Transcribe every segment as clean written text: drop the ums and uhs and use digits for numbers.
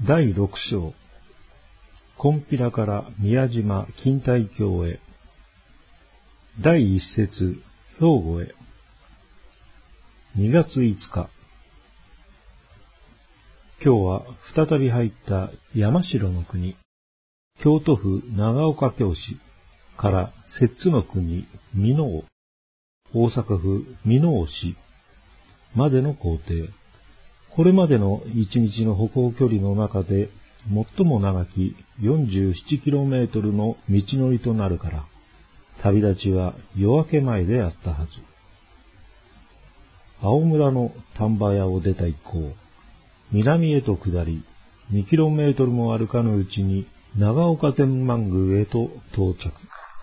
第6章、金毘羅から宮島錦帯橋へ。第1節、兵庫へ。2月5日。今日は再び入った山城の国、京都府長岡京市から摂津の国、箕面、大阪府箕面市までの行程。これまでの1日の歩行距離の中で最も長き 47km の道のりとなるから、旅立ちは夜明け前であったはず。青村の丹波屋を出た一行、南へと下り、2km も歩かぬうちに長岡天満宮へと到着。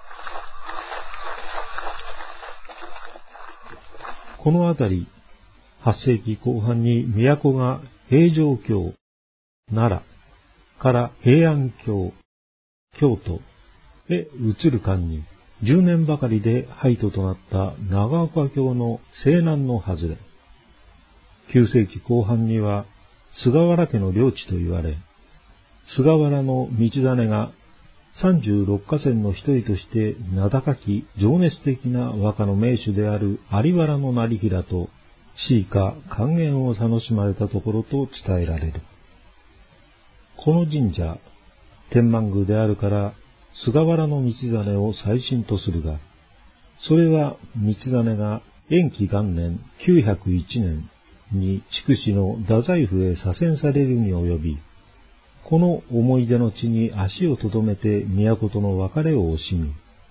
この辺り、8世紀後半に都が平城京、奈良から平安京、京都へ移る間に、10年ばかりで廃都となった長岡京の西南の外れ。9世紀後半には菅原家の領地と言われ、菅原道真が36河川の一人として名高き情熱的な和歌の名手である有原業平と詩歌還元を楽しまれたところと伝えられる。この神社、天満宮であるから菅原道真を祭神とするが、それは道真が延期元年901年に筑紫の太宰府へ左遷されるに及び、この思い出の地に足をとどめて都との別れを惜しみ、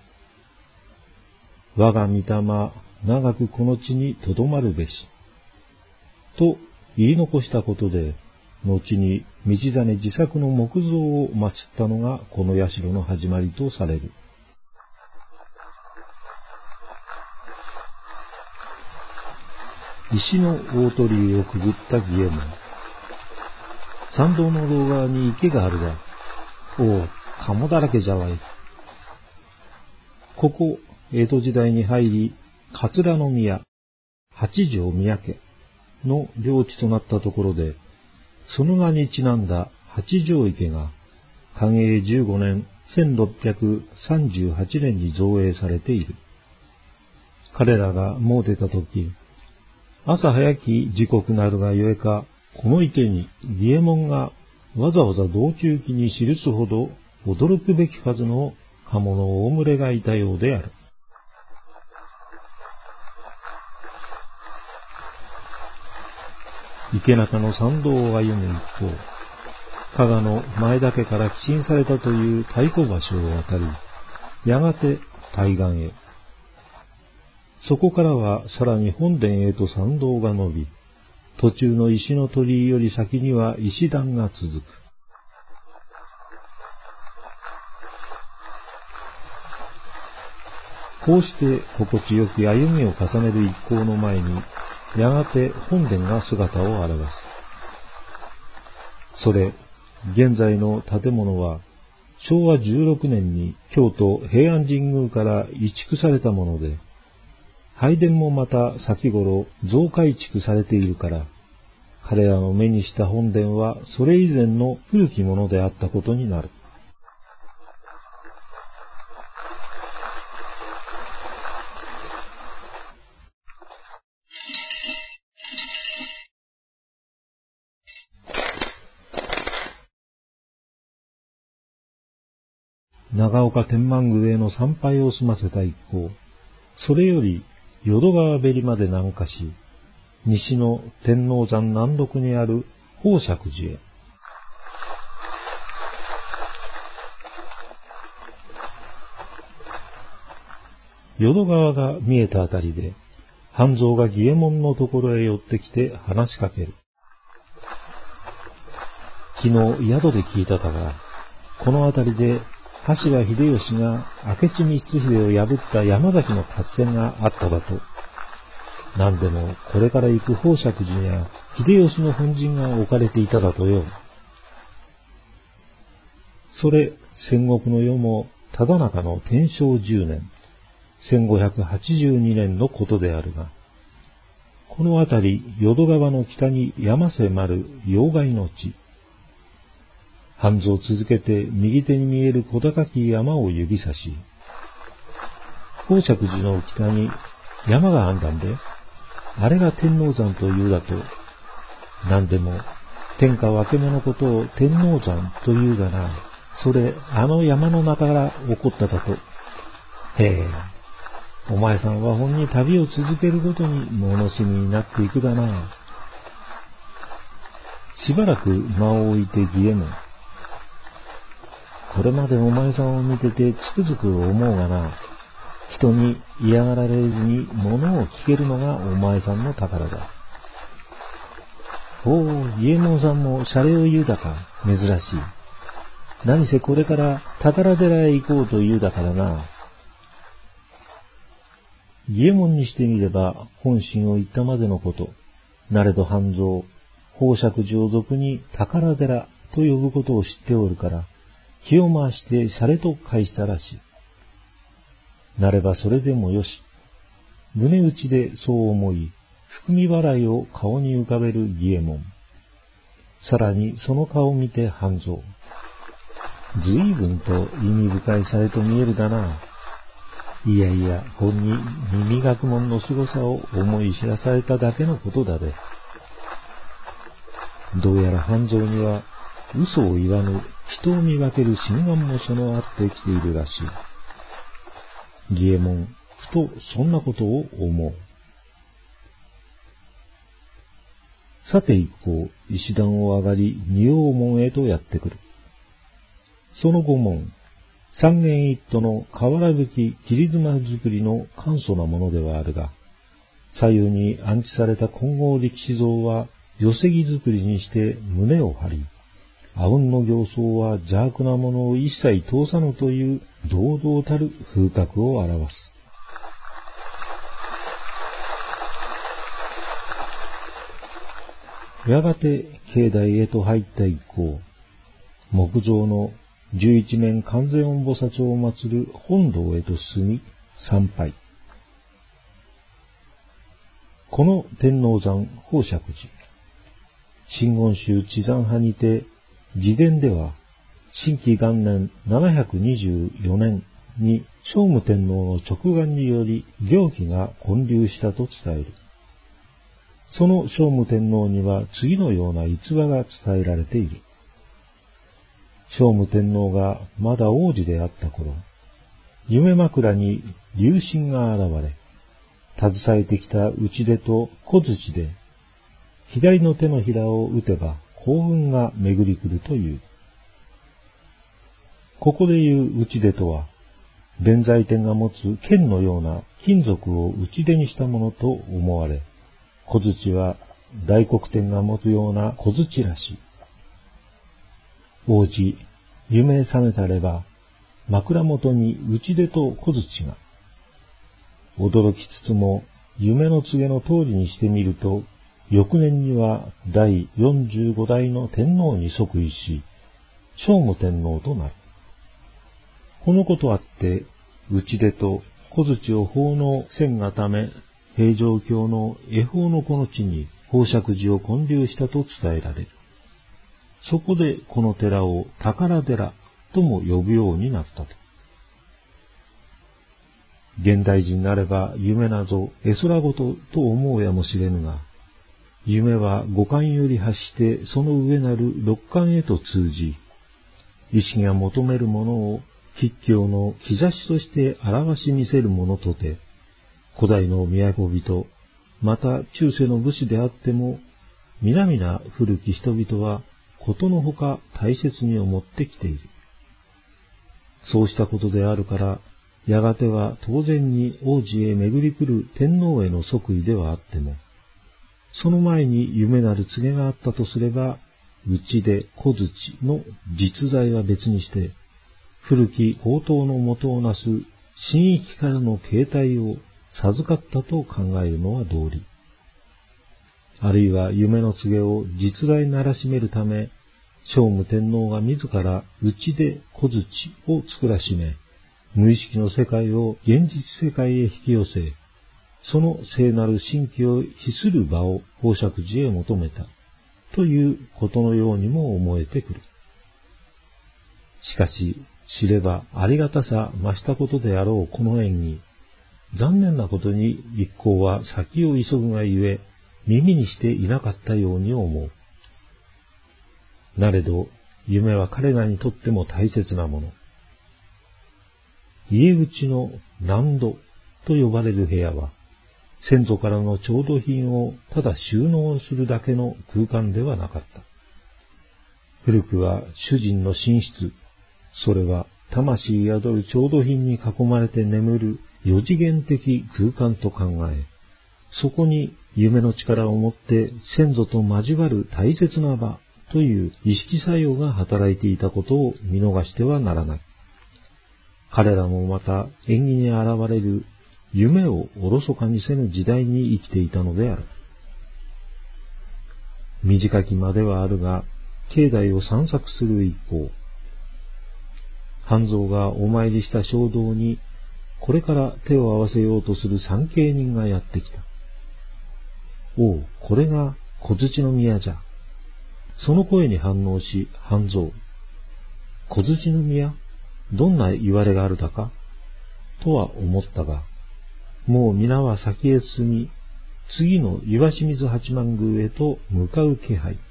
我が御霊長くこの地にとどまるべし、と言い残したことで、後に道真自作の木像を祀ったのがこの社の始まりとされる。石の大鳥居をくぐった儀右衛門。参道の両側に池があるが、おお、鴨だらけじゃわい。ここ、江戸時代に入り、桂宮、八条宮家の領地となったところで、その名にちなんだ八条池が、寛永15年1638年に造営されている。彼らが詣でたとき、朝早き時刻なるがゆえか、この池に儀右衛門がわざわざ道中記に記すほど驚くべき数の鴨の大群れがいたようである。池中の参道を歩む一方、加賀の前田家から寄進されたという太鼓橋を渡り、やがて対岸へ。そこからはさらに本殿へと参道が伸び、途中の石の鳥居より先には石段が続く。こうして心地よき歩みを重ねる一行の前に、やがて本殿が姿を現す。それ、現在の建物は、昭和16年に京都平安神宮から移築されたもので、拝殿もまた先頃増改築されているから、彼らの目にした本殿はそれ以前の古きものであったことになる。長岡天満宮への参拝を済ませた一行、それより淀川べりまで南下し、西の天王山南麓にある宝釈寺へ。淀川が見えたあたりで、半蔵が儀右衛門のところへ寄ってきて話しかける。昨日宿で聞いただが、このあたりで羽柴秀吉が明智光秀を破った山崎の合戦があっただと。何でもこれから行く宝釈寺や秀吉の本陣が置かれていただとよ。それ戦国の世もただ中の天正10年、1582年のことであるが、このあたり淀川の北に山迫る要害の地、 半蔵続けて右手に見える小高き山を指さし、宝釈寺の北に山があんだんで、あれが天王山というだと、なんでも天下分け目のことを天王山というがな、それあの山の中から起こっただと。へえ、お前さんはほんに旅を続けるごとに物知りになっていくだな。しばらく間を置いて義右衛門、これまでお前さんを見ててつくづく思うがな、人に嫌がられずに物を聞けるのがお前さんの宝だ。おお、義右衛門さんもシャレを言うだか、珍しい。何せこれから宝寺へ行こうと言うだからな。義右衛門にしてみれば本心を言ったまでのこと。なれど半蔵、宝釈寺を俗に宝寺と呼ぶことを知っておるから、気を回してシャレと返したらしい。なればそれでもよし。胸打ちでそう思い、含み笑いを顔に浮かべる義右衛門。さらにその顔を見て半蔵。随分と意味深いシャレと見えるだな。いやいや、ほんに耳学問の凄さを思い知らされただけのことだで。どうやら半蔵には嘘を言わぬ人を見分ける心眼も備わってきているらしい。義右衛門、ふとそんなことを思う。さて一行、石段を上がり仁王門へとやってくる。その後門、三軒一途の瓦葺き切妻造りの簡素なものではあるが、左右に安置された金剛力士像は寄席造りにして胸を張り、阿吽の形相は邪悪なものを一切通さぬという堂々たる風格を表す。やがて境内へと入った一行、木造の11面観世音菩薩を祀る本堂へと進み参拝。この天王山宝釈寺、真言宗智山派にて、自伝では、新規元年724年に聖武天皇の直眼により行基が建立したと伝える。その聖武天皇には次のような逸話が伝えられている。聖武天皇がまだ王子であった頃、夢枕に龍神が現れ、携えてきた打ち出と小槌で、左の手のひらを打てば幸運が巡り来るという。ここでいう打ち出とは、弁財天が持つ剣のような金属を打ち出にしたものと思われ、小槌は大黒天が持つような小槌らしい。王子、夢覚めたれば、枕元に打ち出と小槌が。驚きつつも、夢の告げの通りにしてみると、翌年には第45代の天皇に即位し、聖武天皇となる。このことあって、打ち出と小槌を奉納せんがため、平城京の恵方のこの地に宝釈寺を建立したと伝えられる。そこでこの寺を宝寺とも呼ぶようになったと。現代人なれば夢など絵空事と思うやもしれぬが、夢は五感より発してその上なる六感へと通じ、意識が求めるものを筆境の兆しとして表し見せるものとて、古代の都人、また中世の武士であっても、皆々古き人々はことのほか大切に思ってきている。そうしたことであるから、やがては当然に王子へ巡り来る天皇への即位ではあっても、その前に夢なる告げがあったとすれば、打ち出小槌の実在は別にして、古き宝刀の元をなす神域からの形態を授かったと考えるのは道理。あるいは夢の告げを実在ならしめるため、聖武天皇が自ら打ち出小槌を作らしめ、無意識の世界を現実世界へ引き寄せ、その聖なる神器を秘する場を宝釈寺へ求めたということのようにも思えてくる。 しかし、知ればありがたさ増したことであろうこの縁に、残念なことに一行は先を急ぐがゆえ、耳にしていなかったように思う。なれど、夢は彼らにとっても大切なもの。家口の納戸と呼ばれる部屋は、先祖からの調度品をただ収納するだけの空間ではなかった。古くは主人の寝室、それは魂宿る調度品に囲まれて眠る四次元的空間と考え、そこに夢の力を持って先祖と交わる大切な場という意識作用が働いていたことを見逃してはならない。彼らもまた縁起に現れる夢をおろそかにせぬ時代に生きていたのである。短き間ではあるが、境内を散策する一行、半蔵がお参りした衝動に、これから手を合わせようとする参詣人がやってきた。おう、これが小槌の宮じゃ。その声に反応し、半蔵、小槌の宮？どんな言われがあるだかとは思ったが、もう皆は先へ進み、次の岩清水八幡宮へと向かう気配。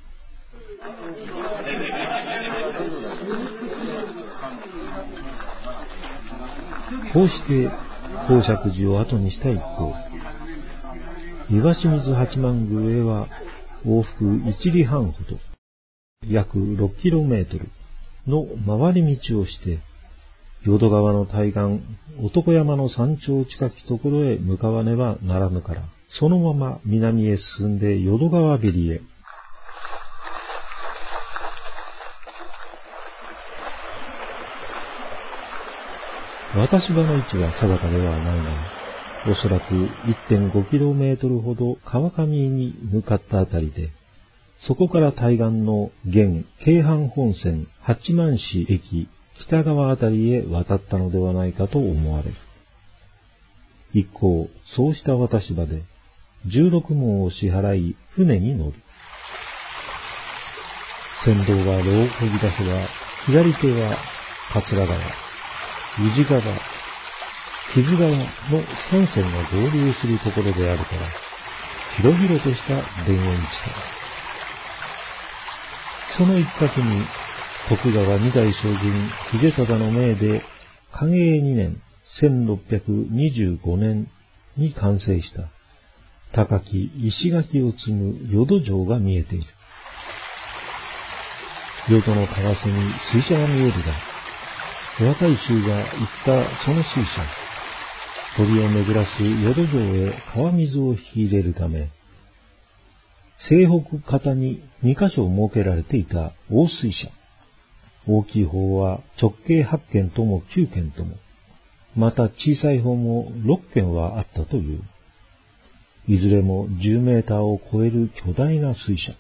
こうして講釈寺を後にした一行。岩清水八幡宮へは往復1里半ほど、約6キロメートルの回り道をして、淀川の対岸、男山の山頂近きところへ向かわねばならぬから、そのまま南へ進んで淀川べりへ。私場の位置は定かではないが、おそらく 1.5km ほど川上に向かったあたりで、そこから対岸の現京阪本線八幡市駅北側あたりへ渡ったのではないかと思われる。一行、そうした渡し場で、16文を支払い、船に乗る。船頭が櫓をこぎ出せば、左手は桂川、宇治川、木津川の三線が合流するところであるから、広々とした田園地帯。その一角に、徳川二代将軍秀忠の命で、寛永2年1625年に完成した高き石垣を積む淀城が見えている。淀の川瀬に水車が見えるが、若い衆が行ったその水車、堀を巡らす淀城へ川水を引き入れるため、西北方に2カ所設けられていた大水車。大きい方は直径8軒とも9軒とも、また小さい方も6軒はあったという。いずれも10メーターを超える巨大な水車。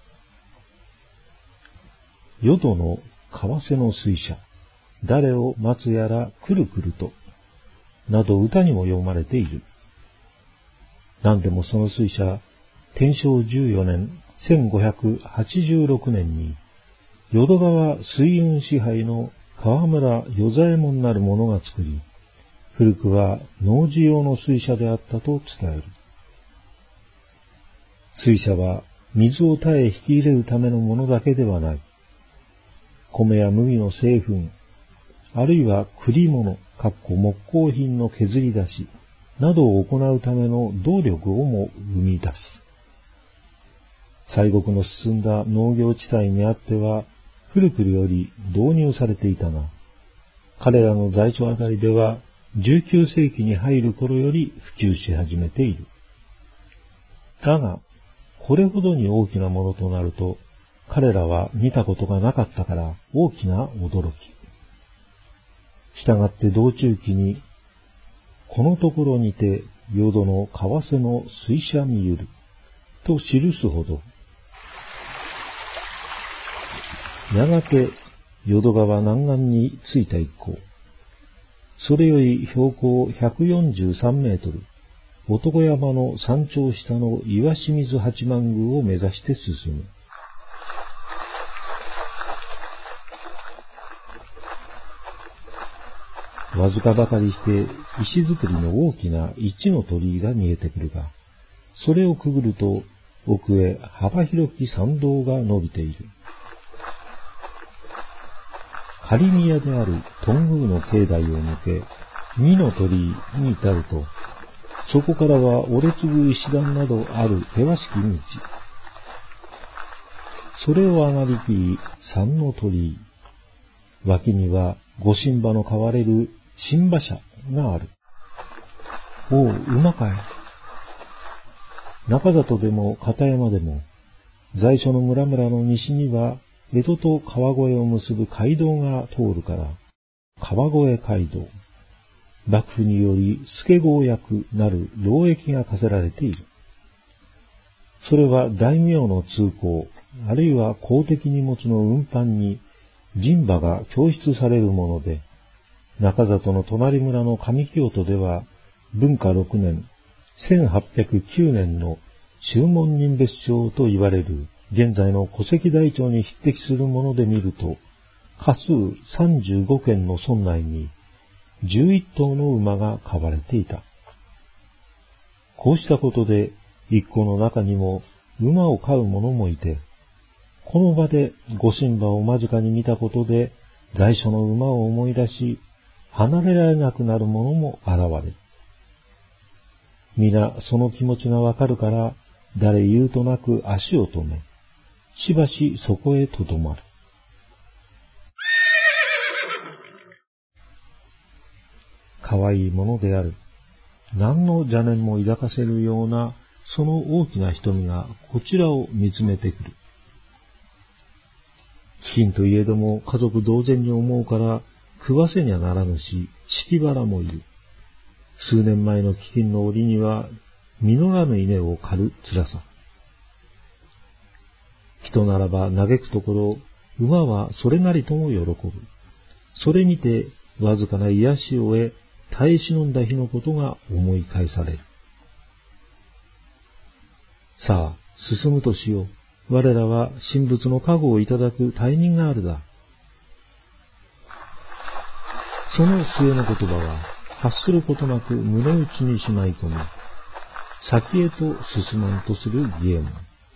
淀の川瀬の水車、誰を待つやらくるくると、など歌にも読まれている。何でもその水車、天正14年1586年に、淀川水運支配の川村与左衛門なる者が作り、古くは農事用の水車であったと伝える。水車は水を田へ引き入れるためのものだけではない。米や麦の製粉、あるいは栗物、木工品の削り出し、などを行うための動力をも生み出す。西国の進んだ農業地帯にあっては、古くより導入されていたが、彼らの在所あたりでは19世紀に入る頃より普及し始めている。だが、これほどに大きなものとなると、彼らは見たことがなかったから大きな驚き。したがって道中記に、このところにて淀の川瀬の水車見ゆると記すほど、やがて淀川南岸に着いた一行。それより標高143メートル、男山の山頂下の岩清水八幡宮を目指して進む。 わずかばかりして石造りの大きな一の鳥居が見えてくるが、それをくぐると奥へ幅広き参道が伸びている。仮宮である頓宮の境内を抜け、二の鳥居に至ると、そこからは折れ継ぐ石段などある険しき道。それを上がりきり三の鳥居。脇には御神馬の飼われる神馬車がある。おう、馬かい。中里でも片山でも、在所の村々の西には江戸と川越を結ぶ街道が通るから、川越街道。幕府により助郷役なる労役が課せられている。それは大名の通行、あるいは公的荷物の運搬に人馬が供出されるもので、中里の隣村の上京都では、文化6年、1809年の宗門人別帳と言われる、現在の戸籍台帳に匹敵するもので見ると、家数35軒の村内に11頭の馬が飼われていた。こうしたことで、一行の中にも馬を飼う者もいて、この場で御神馬を間近に見たことで、在所の馬を思い出し、離れられなくなる者も現れる。皆その気持ちがわかるから、誰言うとなく足を止め、しばしそこへとどまる。かわいいものである。何の邪念も抱かせるような、その大きな瞳がこちらを見つめてくる。飢饉といえども家族同然に思うから食わせにはならぬし、敷腹もいる。数年前の飢饉の折には実らぬ稲を刈る辛さ。人ならば嘆くところ、馬はそれなりとも喜ぶ。それにてわずかな癒しを得、耐え忍んだ日のことが思い返される。さあ、進むとしよう。我らは神仏の加護をいただく大任があるだ。その末の言葉は、発することなく胸内にしまい込み、先へと進まんとする義右衛門。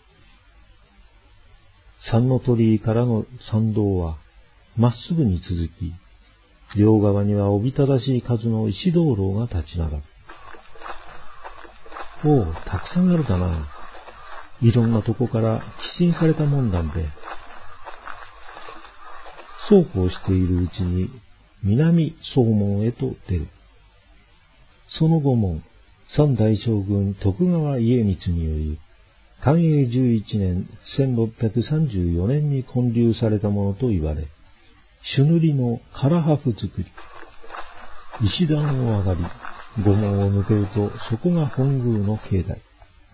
三の鳥居からの参道は、まっすぐに続き、両側にはおびただしい数の石灯籠が立ち並ぶ。おう、たくさんあるだな。いろんなとこから寄進されたもんだんで。そうこうしているうちに、南総門へと出る。その後も、三代将軍徳川家光により、寛永11年1634年に建立されたものと言われ、朱塗りの唐破風作り、石段を上がり、御門を抜けるとそこが本宮の境内。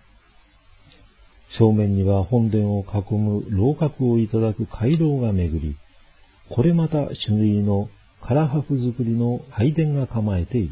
正面には本殿を囲む楼閣をいただく回廊が巡り、これまた朱塗りの唐破風作りの拝殿が構えている。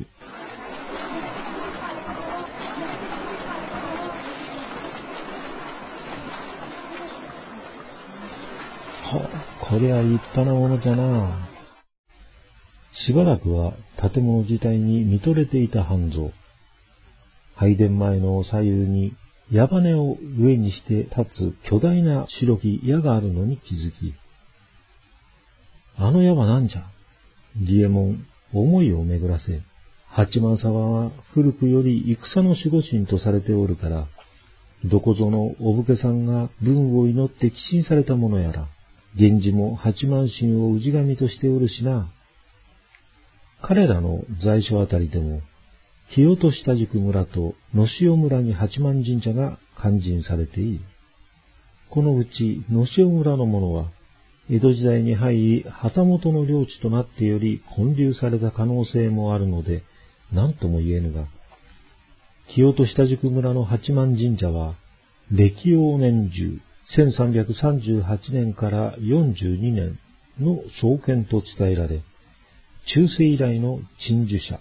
こりゃ立派なものじゃな。しばらくは建物自体に見とれていた半蔵。拝殿前の左右に矢羽を上にして立つ巨大な白き矢があるのに気づき、あの矢は何じゃ。義右衛門、思いを巡らせ、八幡様は古くより戦の守護神とされておるから、どこぞのお武家さんが文を祈って寄進されたものやら、源氏も八幡神を氏神としておるしな。彼らの在所あたりでも、日代と下宿村と野潮村に八幡神社が勧進されている。このうち野潮村のものは、江戸時代に入り旗本の領地となってより建立された可能性もあるので、何とも言えぬが、日代と下宿村の八幡神社は、暦応年中、1338年から42年の創建と伝えられ、中世以来の鎮守者。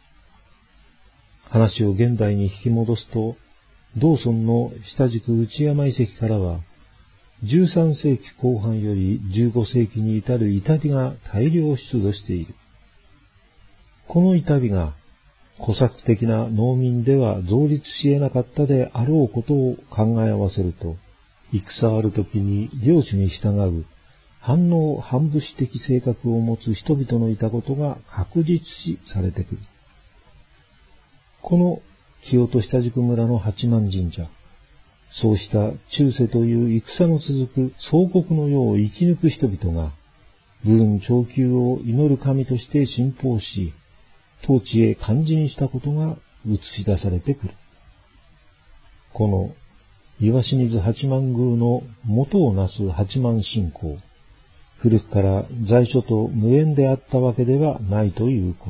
話を現代に引き戻すと、同村の下宿内山遺跡からは、13世紀後半より15世紀に至る板碑が大量出土している。 この痛みが小作的な農民では造立し得なかったであろうことを考え合わせると、戦ある時に領主に従う反応反武士的性格を持つ人々のいたことが確実視されてくる。この清戸下宿村の八幡神社、そうした中世という戦の続く総国の世を生き抜く人々が、武運長久を祈る神として信奉し、統治へ漢字にしたことが映し出されてくる。この岩清水八幡宮の元をなす八幡信仰、古くから在所と無縁であったわけではないということ。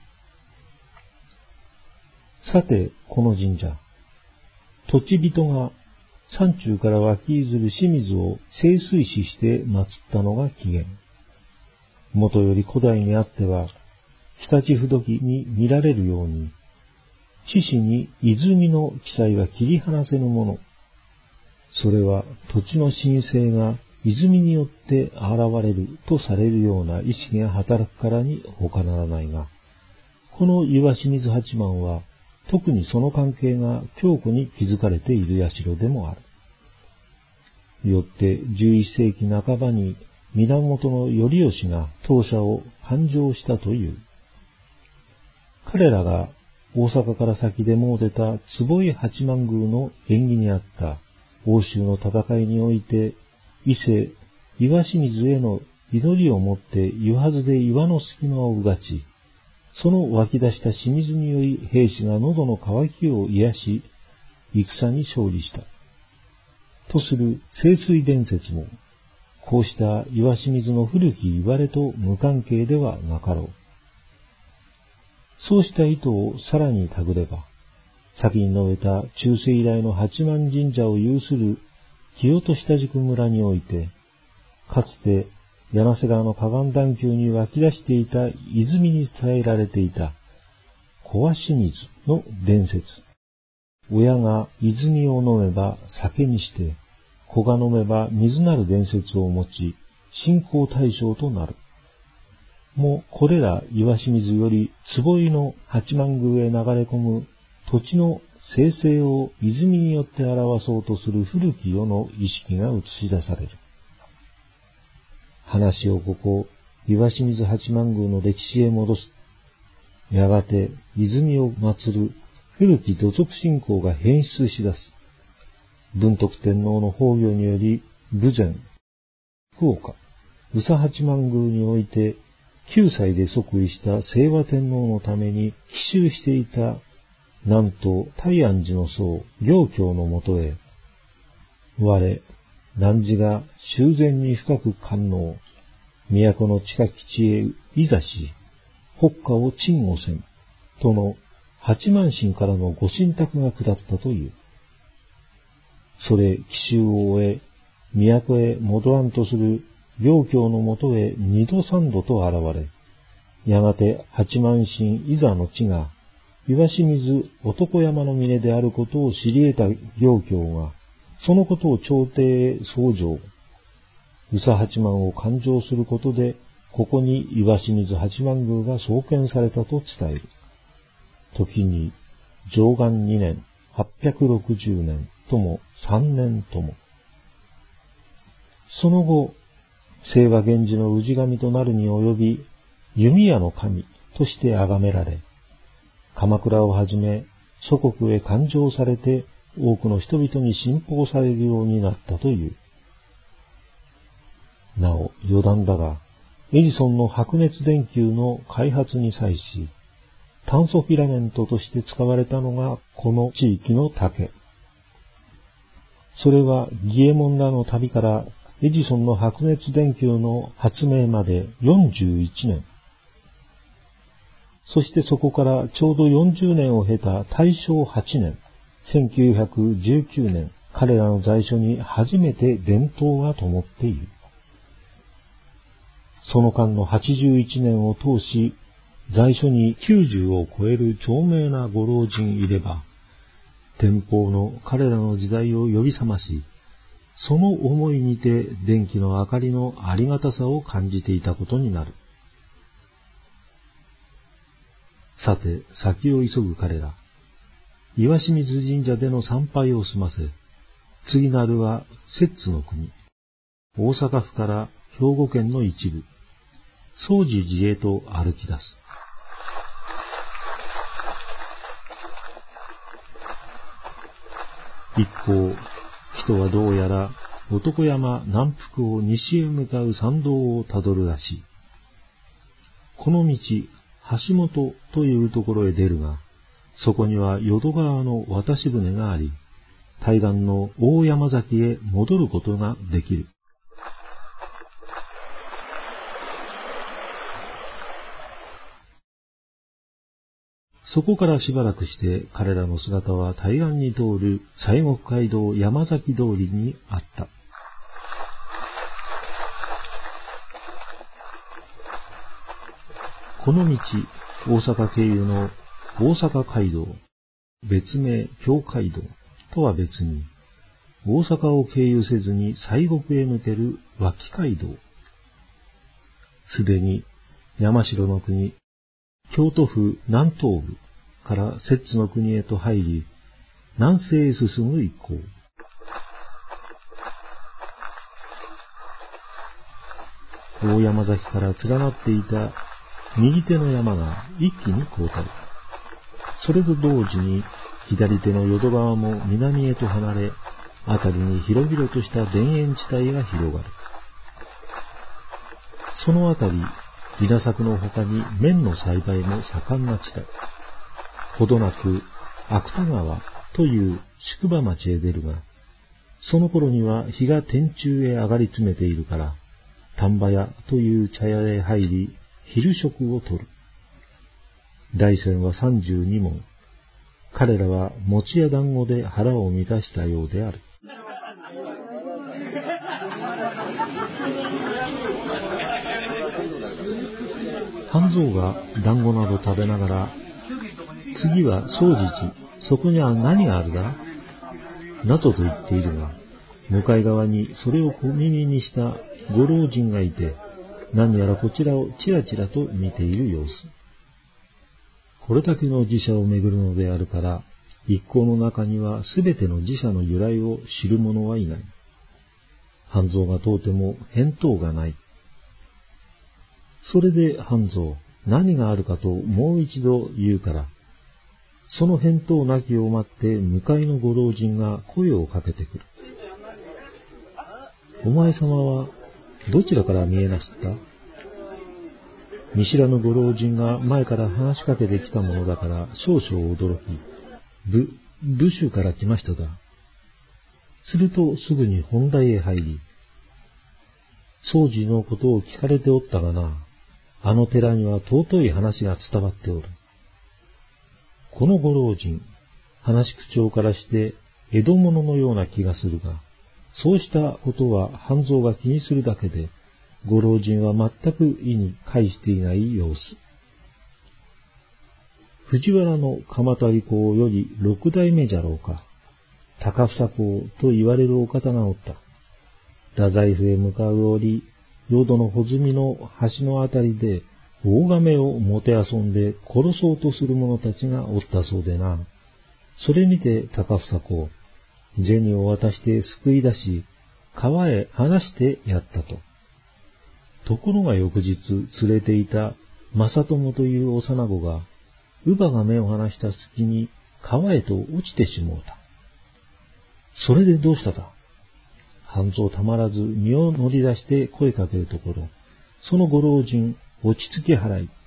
さて、この神社、土地人が山中から湧き出る清水を清水しして祀ったのが起源。もとより古代にあっては、常陸不時に見られるように、獅子に泉の記載は切り離せぬもの。それは土地の神聖が泉によって現れるとされるような意識が働くからに他ならないが、この岩清水八幡は特にその関係が強固に築かれている社でもある。よって11世紀半ばに源頼義が当社を誕生したという。彼らが大阪から先でもう出た坪井八幡宮の縁起にあった欧州の戦いにおいて、伊勢、岩清水への祈りをもって湯はずで岩の隙間をうがち、その湧き出した清水により兵士が喉の渇きを癒し、戦に勝利した。とする聖水伝説も、こうした岩清水の古き言われと無関係ではなかろう。そうした意図をさらにたぐれば、先に述べた中世以来の八幡神社を有する清戸下宿村において、かつて柳瀬川の河岸段丘に湧き出していた泉に伝えられていた小鷲水の伝説。親が泉を飲めば酒にして、子が飲めば水なる伝説を持ち、信仰対象となる。もこれら岩清水より坪井の八幡宮へ流れ込む土地の生成を泉によって表そうとする古き世の意識が映し出される。話をここ岩清水八幡宮の歴史へ戻す。やがて泉を祀る古き土俗信仰が変質し出す。文徳天皇の崩御により豊前、福岡、宇佐八幡宮において9歳で即位した清和天皇のために奇襲していた南東大安寺の僧行教のもとへ、我、汝が修繕に深く感応、都の近き地へいざし、国家を鎮護せん、との八幡神からのご神託が下ったという。それ奇襲を終え、都へ戻らんとする行教のもとへ二度三度と現れ、やがて八幡神いざの地が、岩清水男山の峰であることを知り得た行教が、そのことを朝廷へ奏上、宇佐八幡を勘定することで、ここに岩清水八幡宮が創建されたと伝える。時に、貞観2年、860年とも3年とも。その後、清和源氏の氏神となるに及び、弓矢の神として崇められ、鎌倉をはじめ祖国へ勘定されて多くの人々に信奉されるようになったという。なお余談だが、エジソンの白熱電球の開発に際し、炭素フィラメントとして使われたのがこの地域の竹。それはギエモンらの旅からエジソンの白熱電球の発明まで41年。そしてそこからちょうど40年を経た大正8年、1919年、彼らの在所に初めて電灯が灯っている。その間の81年を通し、在所に90を超える長命なご老人いれば、天保の彼らの時代を呼び覚まし、その思いにて電気の明かりのありがたさを感じていたことになる。 さて、先を急ぐ彼ら。岩清水神社での参拝を済ませ、次なるは摂津の国、大阪府から兵庫県の一部、総持寺へと歩き出す。一行、人はどうやら男山南北を西へ向かう参道をたどるらしい。この道、橋本というところへ出るが、そこには淀川の渡し船があり、対岸の大山崎へ戻ることができる。そこからしばらくして彼らの姿は対岸に通る西国街道山崎通りにあった。この道、大阪経由の大阪街道、別名京街道とは別に、大阪を経由せずに西国へ抜ける脇街道。すでに山城の国、京都府南東部から摂津の国へと入り、南西へ進む一行。大山崎から連なっていた右手の山が一気に後退。それと同時に左手の淀川も南へと離れ、辺りに広々とした田園地帯が広がる。その辺り、稲作の他に綿の栽培も盛んな地帯。ほどなく芥川という宿場町へ出るが、その頃には日が天中へ上がり詰めているから、丹波屋という茶屋へ入り、昼食をとる。大山は32門。彼らは餅や団子で腹を満たしたようである。半蔵が団子など食べながら、次は総持寺、そこには何があるだなどと言っているが、向かい側にそれを小耳にしたご老人がいて、何やらこちらをちらちらと見ている様子。これだけの寺社を巡るのであるから、一行の中にはすべての寺社の由来を知る者はいない。半蔵が問うても返答がない。それで半蔵、何があるかともう一度言うから、その返答なきを待って向かいのご老人が声をかけてくる。お前様はどちらから見えなすった見知らぬご老人が前から話しかけてきたものだから少々驚き、武州から来ましただ。するとすぐに本題へ入り、宗寺のことを聞かれておったがな、あの寺には尊い話が伝わっておる。このご老人、話し口調からして江戸物のような気がするが、そうしたことは半蔵が気にするだけで、ご老人は全く意に介していない様子。藤原の鎌足公より六代目じゃろうか。高房公と言われるお方がおった。太宰府へ向かう折、淀の穂積の橋のあたりで大亀をもてあそんで殺そうとする者たちがおったそうでな。それにて高房公、銭を渡して救い出し、川へ放してやったと。ところが翌日連れていた正友という幼子が、乳母が目を離した隙に川へと落ちてしもうた。それでどうしたか。半蔵たまらず身を乗り出して声かけるところ、そのご老人落ち着き払い。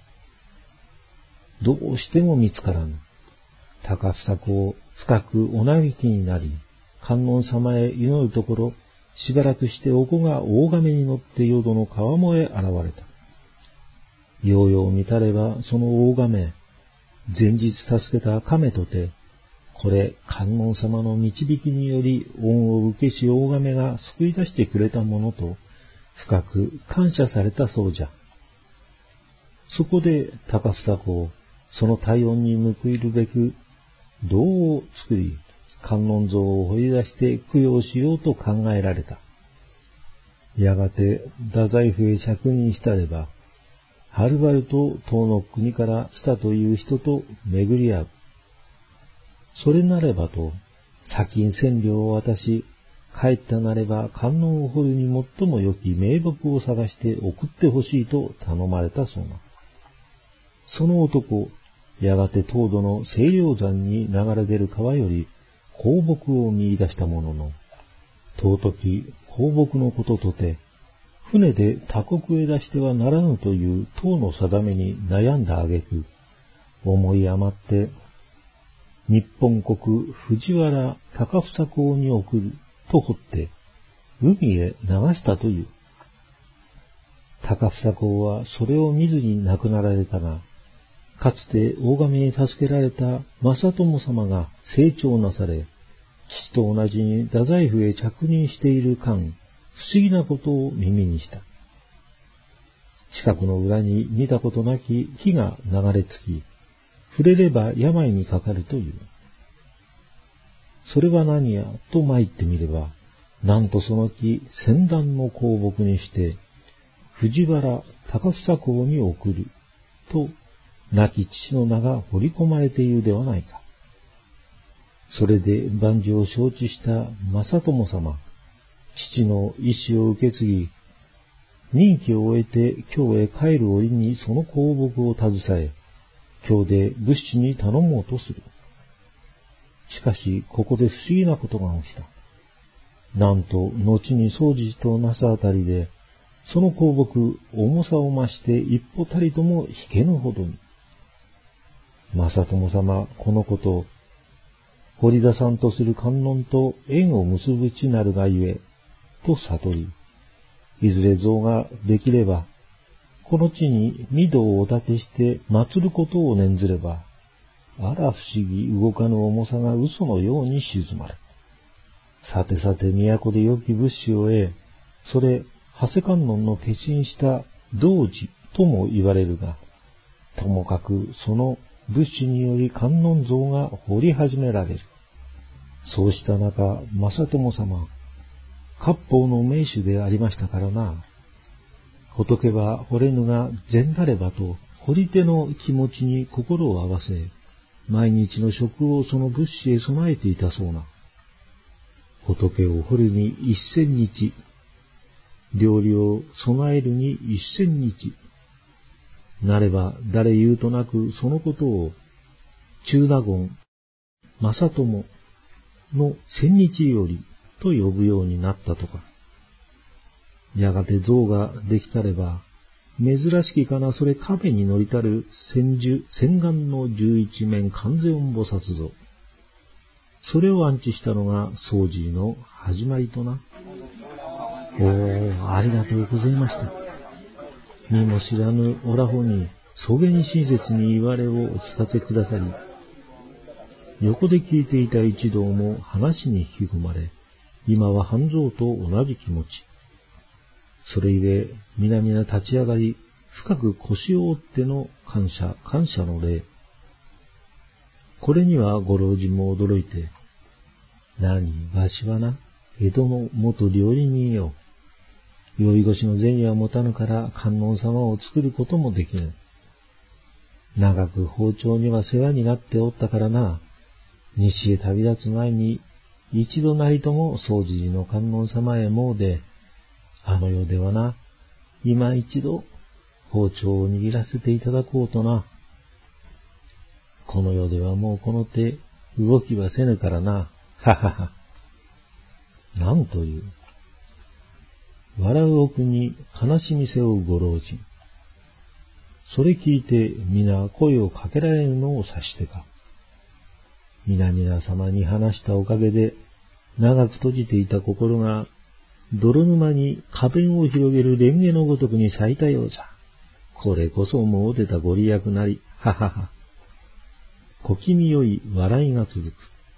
どうしても見つからぬ。高房公深くお嘆きになり、観音様へ祈るところ、しばらくしてお子が大亀に乗って淀の川面へ現れた。ようよう見たればその大亀、前日助けた亀とて、これ観音様の導きにより恩を受けし大亀が救い出してくれたものと深く感謝されたそうじゃ。そこで高房公、その大恩に報いるべく銅を作り、観音像を掘り出して供養しようと考えられた。やがて太宰府へ釈任したれば、 はるばると遠の国から来たという人と巡り合う。それなればと、砂金千両を渡し、帰ったなれば観音を掘るに最も良き名木を探して送ってほしいと頼まれたそうな。その男、やがて東土の清涼山に流れ出る川より香木を見出したものの、尊き香木のこととて、船で他国へ出してはならぬという唐の定めに悩んだ挙句、思い余って日本国藤原高房港に送ると掘って海へ流したという。高房公はそれを見ずに亡くなられたが、かつて大神に助けられた正友様が成長なされ、父と同じに太宰府へ着任している間、不思議なことを耳にした。近くの裏に見たことなき木が流れ着き、触れれば病にかかるという。それは何やと参ってみれば、なんとその木仙段の香木にして、藤原高房公に送ると、亡き父の名が彫り込まれているではないか。それで万事を承知した正友様、父の意志を受け継ぎ、任期を終えて京へ帰る折にその香木を携え、京で物資に頼もうとする。しかし、ここで不思議なことが起きた。なんと、後に宗持と那須あたりで、その香木、重さを増して一歩たりとも引けぬほどに。正友様、このことを、掘り出さんとする観音と縁を結ぶちなるがゆえ、と悟り、いずれ像ができれば、この地に御堂をお立てして祀ることを念ずれば、あら不思議動かぬ重さが嘘のように静まる。さてさて都で良き物資を得、それ、長谷観音の化身した道寺とも言われるが、ともかくその物資により観音像が掘り始められる。そうした中、正友様、割烹の名手でありましたからな。仏は掘れぬが善なればと、掘り手の気持ちに心を合わせ、毎日の食をその物資へ備えていたそうな。仏を掘るに1000日、料理を備えるに1000日。なれば誰言うとなくそのことを、中納言、正友の千日よりと呼ぶようになったとか。やがて像ができたれば、珍しきかなそれ壁に乗りたる千眼の11面観世音菩薩像。それを安置したのが宗持の始まりとな。ありがとうございました。見も知らぬおらほに、そげに親切に言われをお聞かせくださり、横で聞いていた一同も話に引き込まれ、今は半蔵と同じ気持ち。それゆえ、皆々立ち上がり、深く腰を折っての感謝の礼。これにはご老人も驚いて、わしはな、江戸の元料理人よ。宵越しの銭は持たぬから観音様を作ることもできぬ。長く包丁には世話になっておったからな、西へ旅立つ前に一度なりとも宗持寺の観音様へ詣で、あの世ではな、今一度包丁を握らせていただこうとな。この世ではもうこの手、動きはせぬからな。ははは。なんという。笑う奥に悲しみ背負うご老人。それ聞いて皆声をかけられるのを察してか。皆々様に話したおかげで、長く閉じていた心が、泥沼に花弁を広げる蓮華のごとくに咲いたようじゃ。これこそもう出たご利益なり。ははは。小気味よい笑いが続く。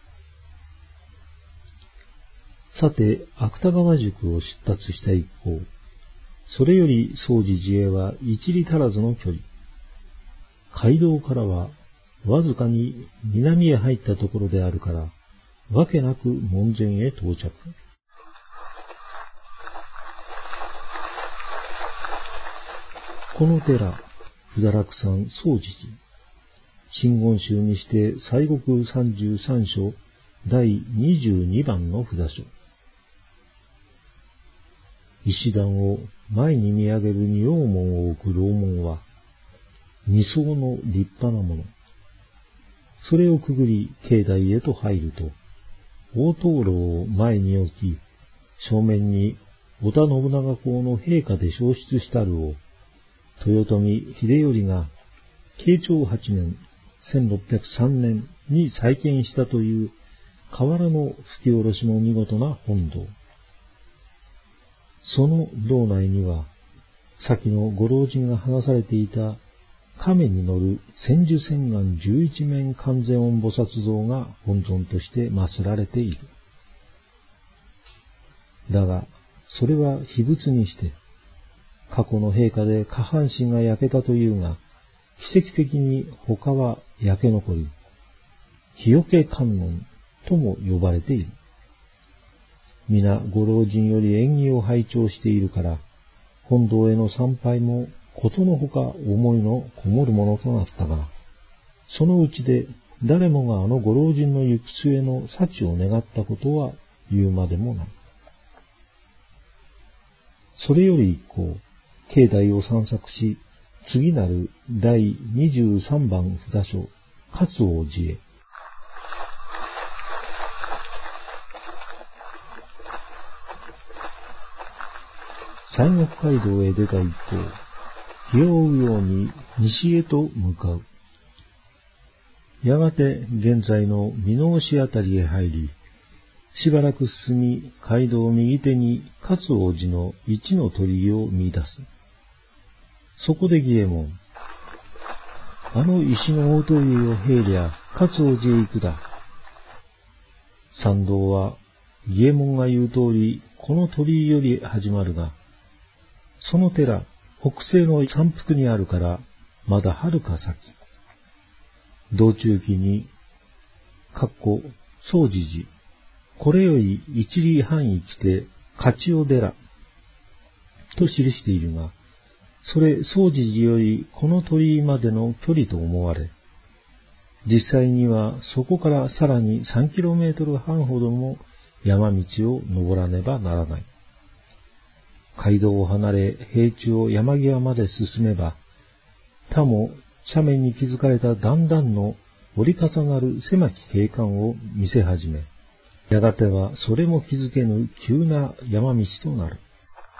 さて、芥川宿を出立した一方、それより宗持寺へは一里足らずの距離。街道からはわずかに南へ入ったところであるから、わけなく門前へ到着。この寺、 不堕落山宗持寺。真言宗にして西国33所第22番の札所。石段を前に見上げる仁王門を置く楼門は、二層の立派なもの。それをくぐり境内へと入ると、大灯籠を前に置き、正面に織田信長公の陛下で焼失したるを、豊臣秀頼が慶長8年、1603年に再建したという瓦の吹き下ろしも見事な本堂。その堂内には、先のご老人が話されていた亀に乗る千手千眼11面観世音菩薩像が本尊として祀られている。だが、それは秘仏にして、過去の陛下で下半身が焼けたというが、奇跡的に他は焼け残り、日よけ観音とも呼ばれている。皆ご老人より縁起を拝聴しているから、本堂への参拝もことのほか思いのこもるものとなったが、そのうちで誰もがあのご老人の行く末の幸を願ったことは言うまでもない。それより一行、境内を散策し、次なる第23番札所、勝王寺へ。西国街道へ出た一行、日を追うように西へと向かう。やがて現在の箕面市あたりへ入り、しばらく進み、街道右手に勝王寺の一の鳥居を見出す。そこで義右衛門、あの石の大鳥居を入りゃ勝王寺へ行くだ。参道は義右衛門が言う通りこの鳥居より始まるが、その寺、北西の山腹にあるから、まだはるか先。道中記に、宗持寺、これより一里半生きて、勝尾寺、と記しているが、それ宗持寺よりこの鳥居までの距離と思われ、実際にはそこからさらに3km半ほども山道を登らねばならない。街道を離れ平地を山際まで進めば、他も斜面に築かれた段々の折り重なる狭き景観を見せ始め、やがてはそれも気づけぬ急な山道となる。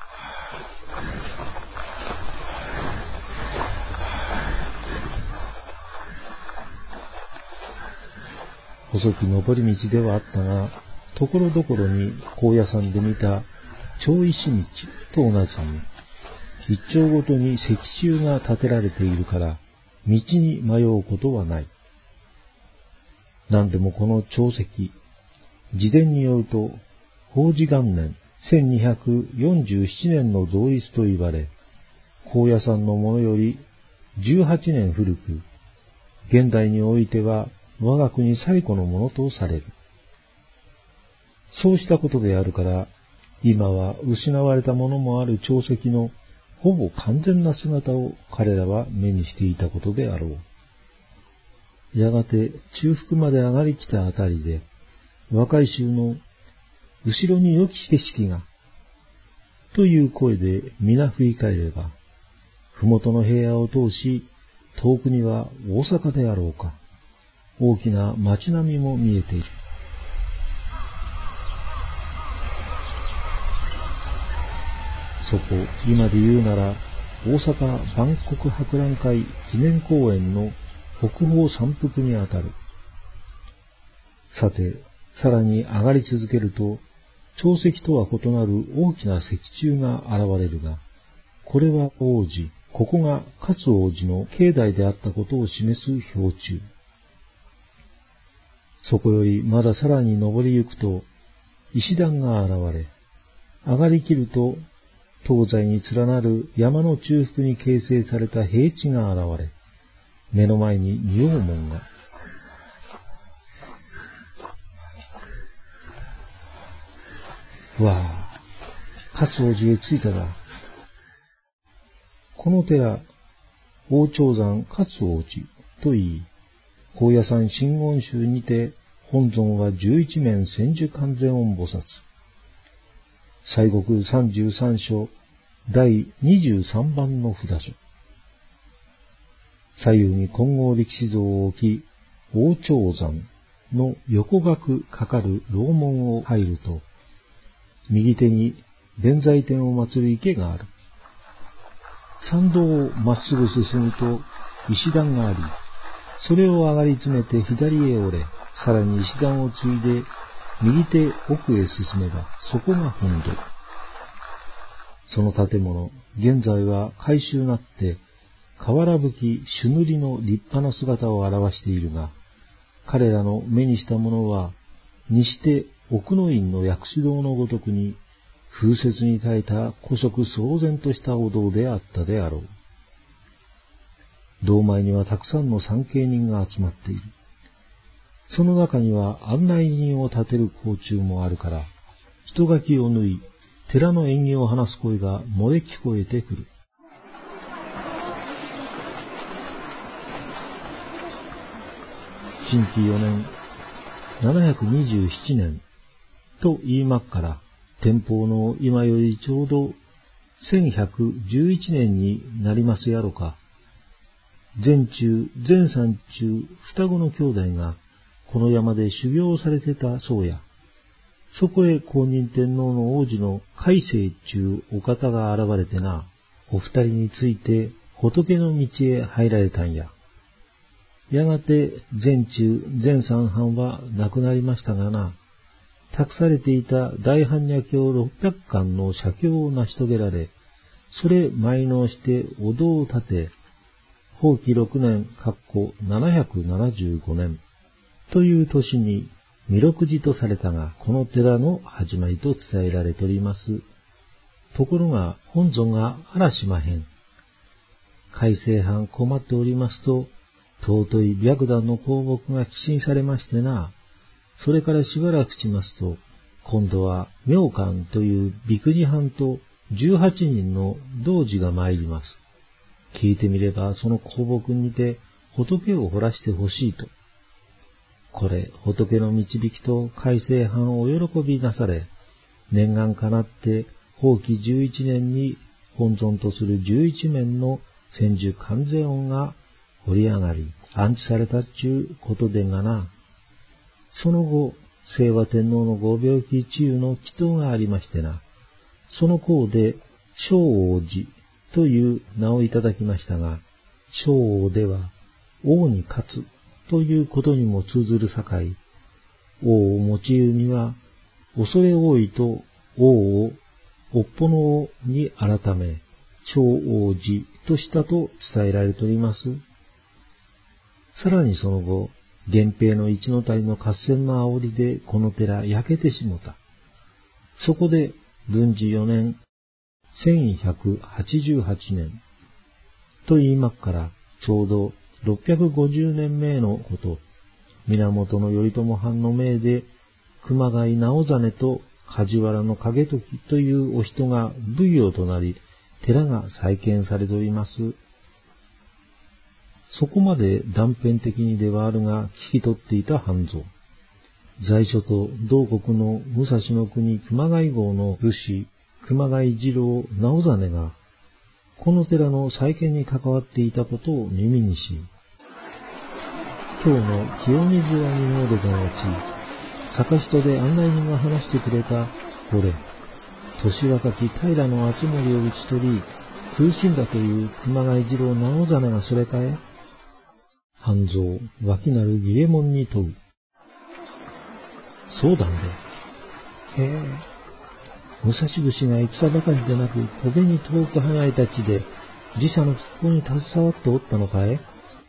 細き登り道ではあったが、ところどころに高野山で見た町石道と同じに、一町ごとに石柱が建てられているから、道に迷うことはない。何でもこの町石、自伝によると、法治元年1247年の造立と言われ、高野山のものより18年古く、現代においては我が国最古のものとされる。そうしたことであるから、今は失われたものもある町石のほぼ完全な姿を彼らは目にしていたことであろう。やがて中腹まで上がりきたあたりで、若い衆の後ろに良き景色が、という声で皆振り返れば、ふもとの平野を通し、遠くには大阪であろうか、大きな町並みも見えている。そこ、今で言うなら、大阪万国博覧会記念公園の北方山腹にあたる。さて、さらに上がり続けると、町石とは異なる大きな石柱が現れるが、これは王子、ここが勝王子の境内であったことを示す標柱。そこよりまださらに登りゆくと、石段が現れ、上がりきると、東西に連なる山の中腹に形成された平地が現れ、目の前に仁王門が。わあ、勝王寺へ着いただ。この寺、 王朝山勝王子といい、高野山真言宗にて本尊は11面千手観世音菩薩。西国33所第23番の札所。左右に金剛力士像を置き、王朝山の横額かかる楼門を入ると、右手に弁財天を祀る池がある。参道をまっすぐ進むと石段があり、それを上がり詰めて左へ折れ、さらに石段を継いで右手奥へ進めば、そこが本堂。その建物、現在は改修なって、瓦葺き朱塗りの立派な姿を表しているが、彼らの目にしたものは、にして奥の院の薬師堂のごとくに、風雪に耐えた古色騒然としたお堂であったであろう。堂前にはたくさんの参詣人が集まっている。その中には案内人を立てる甲冑もあるから、人垣を縫い、寺の縁起を話す声が漏れ聞こえてくる。新規4年、727年と言いまっから、天保の今よりちょうど1111年になりますやろか。前中、前三中、双子の兄弟がこの山で修行されてたそうや。そこへ公認天皇の王子の海星中お方が現れてな、お二人について仏の道へ入られたんや。やがて前中、前三藩は亡くなりましたがな、託されていた大般若経600巻の写経を成し遂げられ、それ埋納してお堂を建て、法紀6年、775年という年に弥勒寺とされたが、この寺の始まりと伝えられております。ところが本尊があらしまへん。改正藩困っておりますと、尊い白檀の香木が寄進されましてな、それからしばらくしますと、今度は明観という陸寺藩と18人の童子が参ります。聞いてみればその香木にて仏を彫らしてほしいと。これ仏の導きと改正藩お喜びなされ、念願かなって法紀11年に本尊とする11面の千手観世音が彫り上がり安置されたっちゅうことでがな。その後、清和天皇のご病気治癒の祈祷がありましてな、その功で正王寺という名をいただきましたが、正王では王に勝つということにも通ずるさかい、王を用いうには恐れ多いと王をおっぽの王に改め、正王寺としたと伝えられております。さらにその後、源平の一の谷の合戦の煽りでこの寺焼けてしもた。そこで文治4年、1188年と言いまっから、ちょうど650年前のこと、源頼朝藩の命で熊谷直実と梶原の景時というお人が奉行となり、寺が再建されております。そこまで断片的にではあるが聞き取っていた半蔵。在所と同国の武蔵の国熊谷郷の武士、熊谷次郎直実が、この寺の再建に関わっていたことを耳にし、今日の清水屋に詣でのち、坂下で案内人が話してくれた、これ、年若き平の敦盛を討ち取り、苦しんだという熊谷次郎直実がそれかえ？半蔵、脇なる儀右衛門に問う。そうだね。へえ。武蔵節が戦ばかりでなく、小紅遠く離れた地で、自社の復興に携わっておったのかい？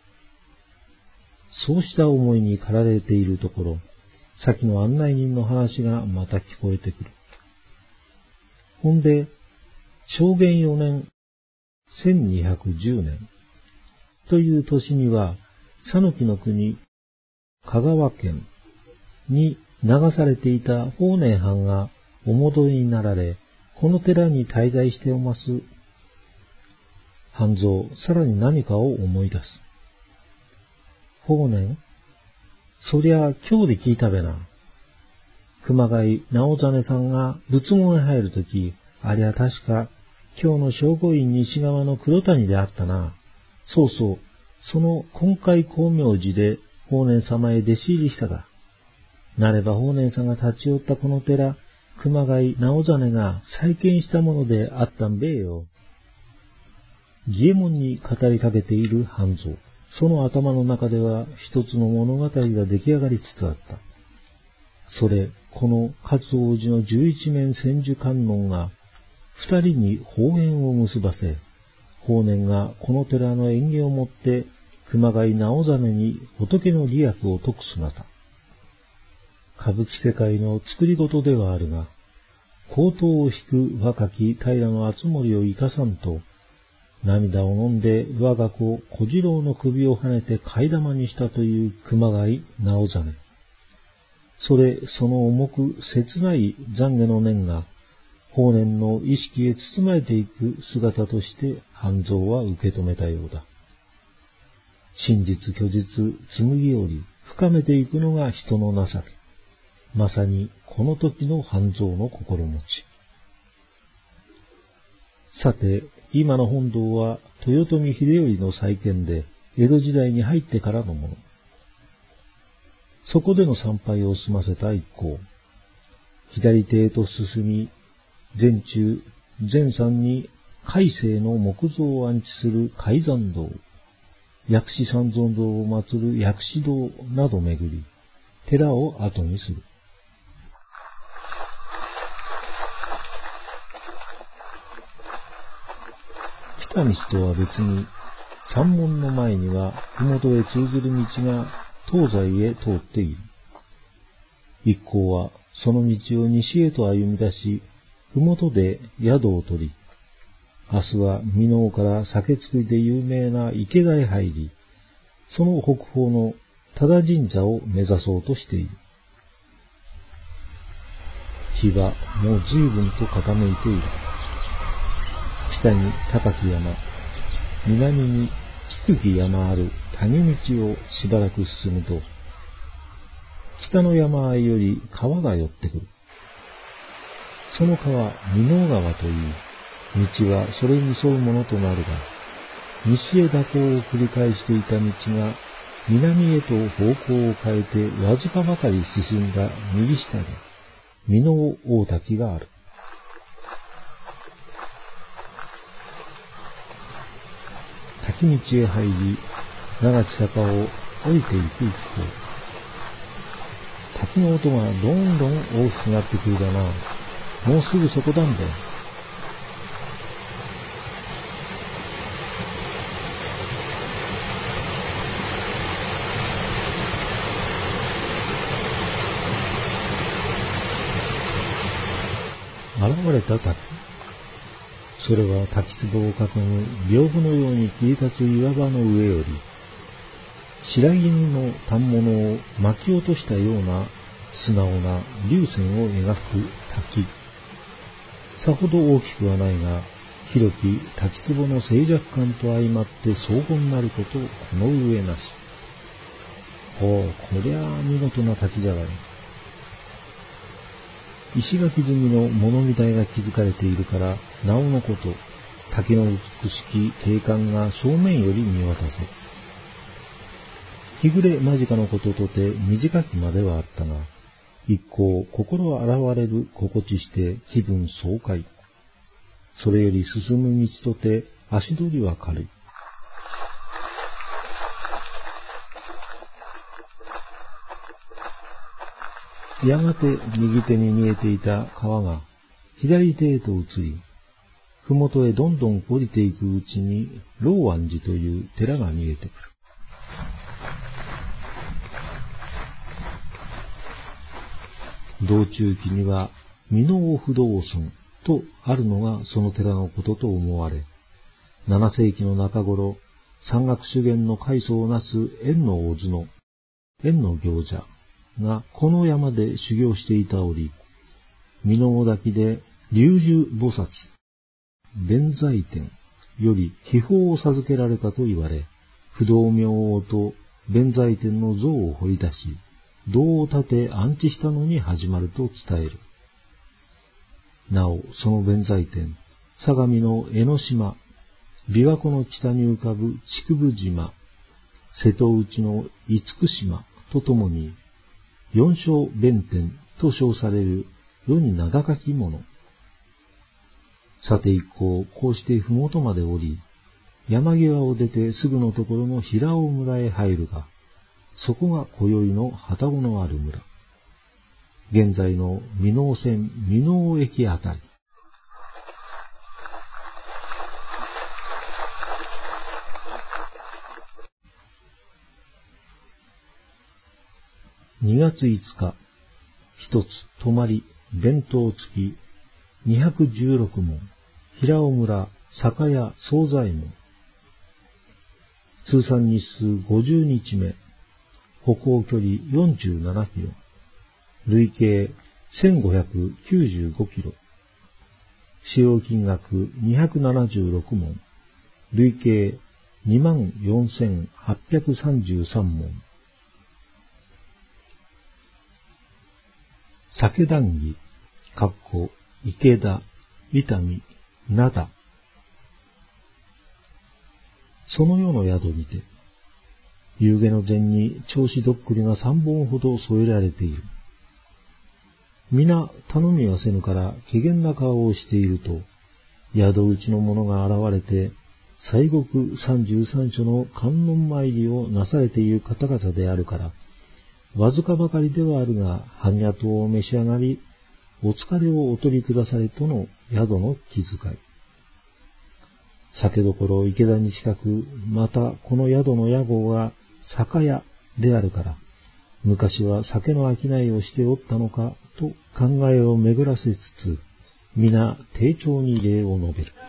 そうした思いに駆られているところ、先の案内人の話がまた聞こえてくる。ほんで、正元4年、1210年という年には、讃岐の国、香川県に流されていた法然藩がお戻りになられ、この寺に滞在しておます。 半蔵、さらに何かを思い出す。法然、そりゃ今日で聞いたべな。熊谷直実さんが仏門へ入るとき、ありゃ確か今日の聖護院西側の黒谷であったな。そうそう、その金海光明寺で法然様へ弟子入りしたが。なれば法然さんが立ち寄ったこの寺、熊谷直実が再建したものであったんべえよ。義右衛門に語りかけている半蔵。その頭の中では一つの物語が出来上がりつつあった。それ、この勝王寺の11面千手観音が二人に法縁を結ばせ、法然がこの寺の縁起をもって熊谷直実に仏の利益を説く姿。歌舞伎世界の作り事ではあるが、高騰を引く若き平敦盛を生かさんと、涙を飲んで我が子小次郎の首をはねて替え玉にしたという熊谷直実。その重く切ない懺悔の念が、法然の意識へ包まれていく姿として半蔵は受け止めたようだ。真実虚実紡ぎより深めていくのが人の情け。まさにこの時の半蔵の心持ち。さて、今の本堂は豊臣秀頼の再建で江戸時代に入ってからのもの。そこでの参拝を済ませた一行。左手へと進み、前中、前山に海西の木像を安置する海山堂、薬師三尊堂を祀る薬師堂など巡り、寺を後にする。来た道とは別に、山門の前には麓へ通ずる道が東西へ通っている。一行はその道を西へと歩み出し、麓で宿を取り、明日は箕面から酒造りで有名な池田へ入り、その北方の多田神社を目指そうとしている。日はもう随分と傾いている。北に高き山、南に低き山ある谷道をしばらく進むと、北の山あいより川が寄ってくる。その川、箕面川といい、道はそれに沿うものとなるが、西へ蛇行を繰り返していた道が、南へと方向を変えてわずかばかり進んだ右下に、箕面大滝がある。滝道へ入り、長き坂を降りていく一方、滝の音がどんどん大きくなってくるがな。もうすぐそこだんべ。現れた滝。それは滝壺を囲む屏風のように切り立つ岩場の上より、白絹の反物を巻き落としたような素直な流線を描く滝。さほど大きくはないが、広き滝壺の静寂感と相まって荘厳なることこの上なし。ほう、こりゃあ見事な滝じゃがい。石垣積みの物見台が築かれているから、なおのこと、滝の美しき景観が正面より見渡せ。日暮れ間近のこととて短きまではあったが、一向心洗われる心地して気分爽快。それより進む道とて足取りは軽い。やがて右手に見えていた川が左手へと移り、ふもとへどんどん降りていくうちに老安寺という寺が見えてくる。道中記には箕面不動尊とあるのがその寺のことと思われ、7世紀の中頃、山岳修験の開祖をなす円の大津の円の行者がこの山で修行していた折、箕面滝で龍樹菩薩、弁財天、 より秘宝を授けられたと言われ、不動明王と弁財天の像を掘り出し、銅を立て安置したのに始まると伝える。なお、その弁財天、相模の江ノ島、琵琶湖の北に浮かぶ竹生島、瀬戸内の厳島とともに、四小弁天と称される世に名高きもの。さて一行、こうしてふもとまで降り、山際を出てすぐのところの平尾村へ入るが、そこが今宵の旅籠のある村。現在の箕面線箕面駅あたり。2月5日、一つ泊まり、弁当付き、216門、平尾村、酒屋惣菜門。通算日数50日目、歩行距離47キロ、累計1595キロ、使用金額276門、累計24,833門。酒談義、池田、伊丹、灘。その世の宿にて、夕げの前に銚子どっくりが3本ほど添えられている。皆頼みはせぬから怪訝な顔をしていると、宿内の者が現れて、西国33所の観音参りをなされている方々であるから、わずかばかりではあるが、般若湯を召し上がり、お疲れをお取りくだされとの宿の気遣い。酒どころ池田に近く、またこの宿の屋号が酒屋であるから、昔は酒の商いをしておったのかと考えを巡らせつつ、皆丁重に礼を述べる。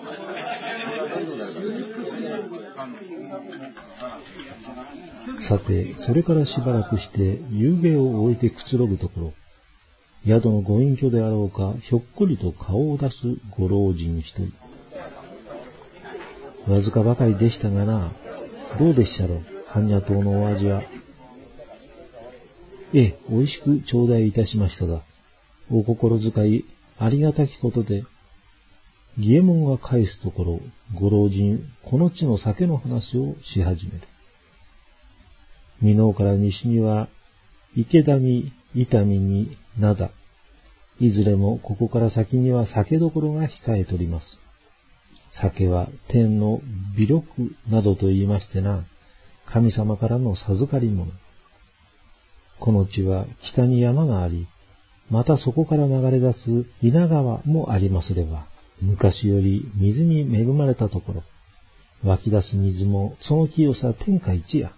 さて、それからしばらくして夕げを終えてくつろぐところ、宿のご隠居であろうか、ひょっこりと顔を出すご老人一人。わずかばかりでしたがな、どうでしたろう、般若湯のお味は。美味しく頂戴いたしましたが、お心遣いありがたきことで、義右衛門が返すところ、ご老人、この地の酒の話をし始める。箕面から西には、池田に、伊丹に、灘。いずれもここから先には酒どころが控えております。酒は天の微力などと言いましてな、神様からの授かり物。この地は北に山があり、またそこから流れ出す稲川もありますれば、昔より水に恵まれたところ、湧き出す水もその清さ天下一や。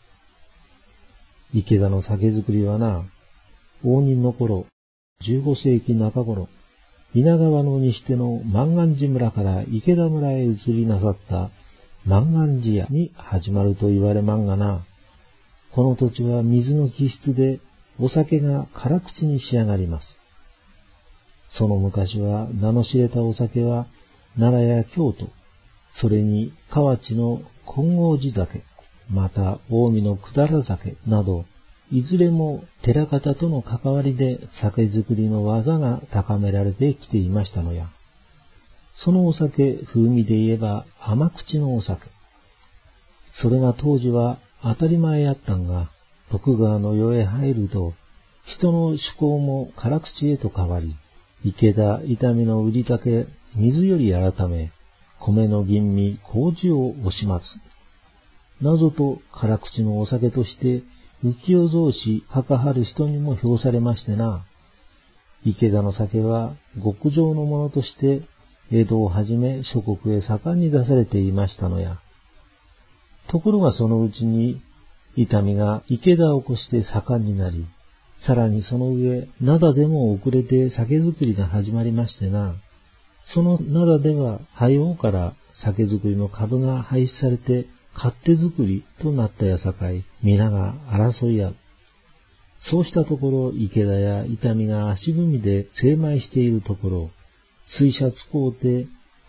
池田の酒造りはな、応仁の頃、15世紀中頃、稲川の西手の万願寺村から池田村へ移りなさった万願寺屋に始まると言われまんがな、この土地は水の気質でお酒が辛口に仕上がります。その昔は名の知れたお酒は奈良や京都、それに河内の金剛寺酒、また近江の百済酒など、いずれも寺方との関わりで酒造りの技が高められてきていましたのや。そのお酒、風味で言えば甘口のお酒。それが当時は当たり前やったんが、徳川の世へ入ると、人の趣向も辛口へと変わり、池田、伊丹の売り酒、水より改め、米の吟味、麹を惜しまず。謎と辛口のお酒として、浮世草子かかはる人にも評されましてな。池田の酒は極上のものとして、江戸をはじめ諸国へ盛んに出されていましたのや。ところがそのうちに、伊丹が池田を越して盛んになり、さらにその上、灘でも遅れて酒造りが始まりましてな。その灘では、早うから酒造りの株が廃止されて、勝手作りとなったやさかい、皆が争い合う。そうしたところ、池田や伊丹が足踏みで精米しているところ、水車使うて、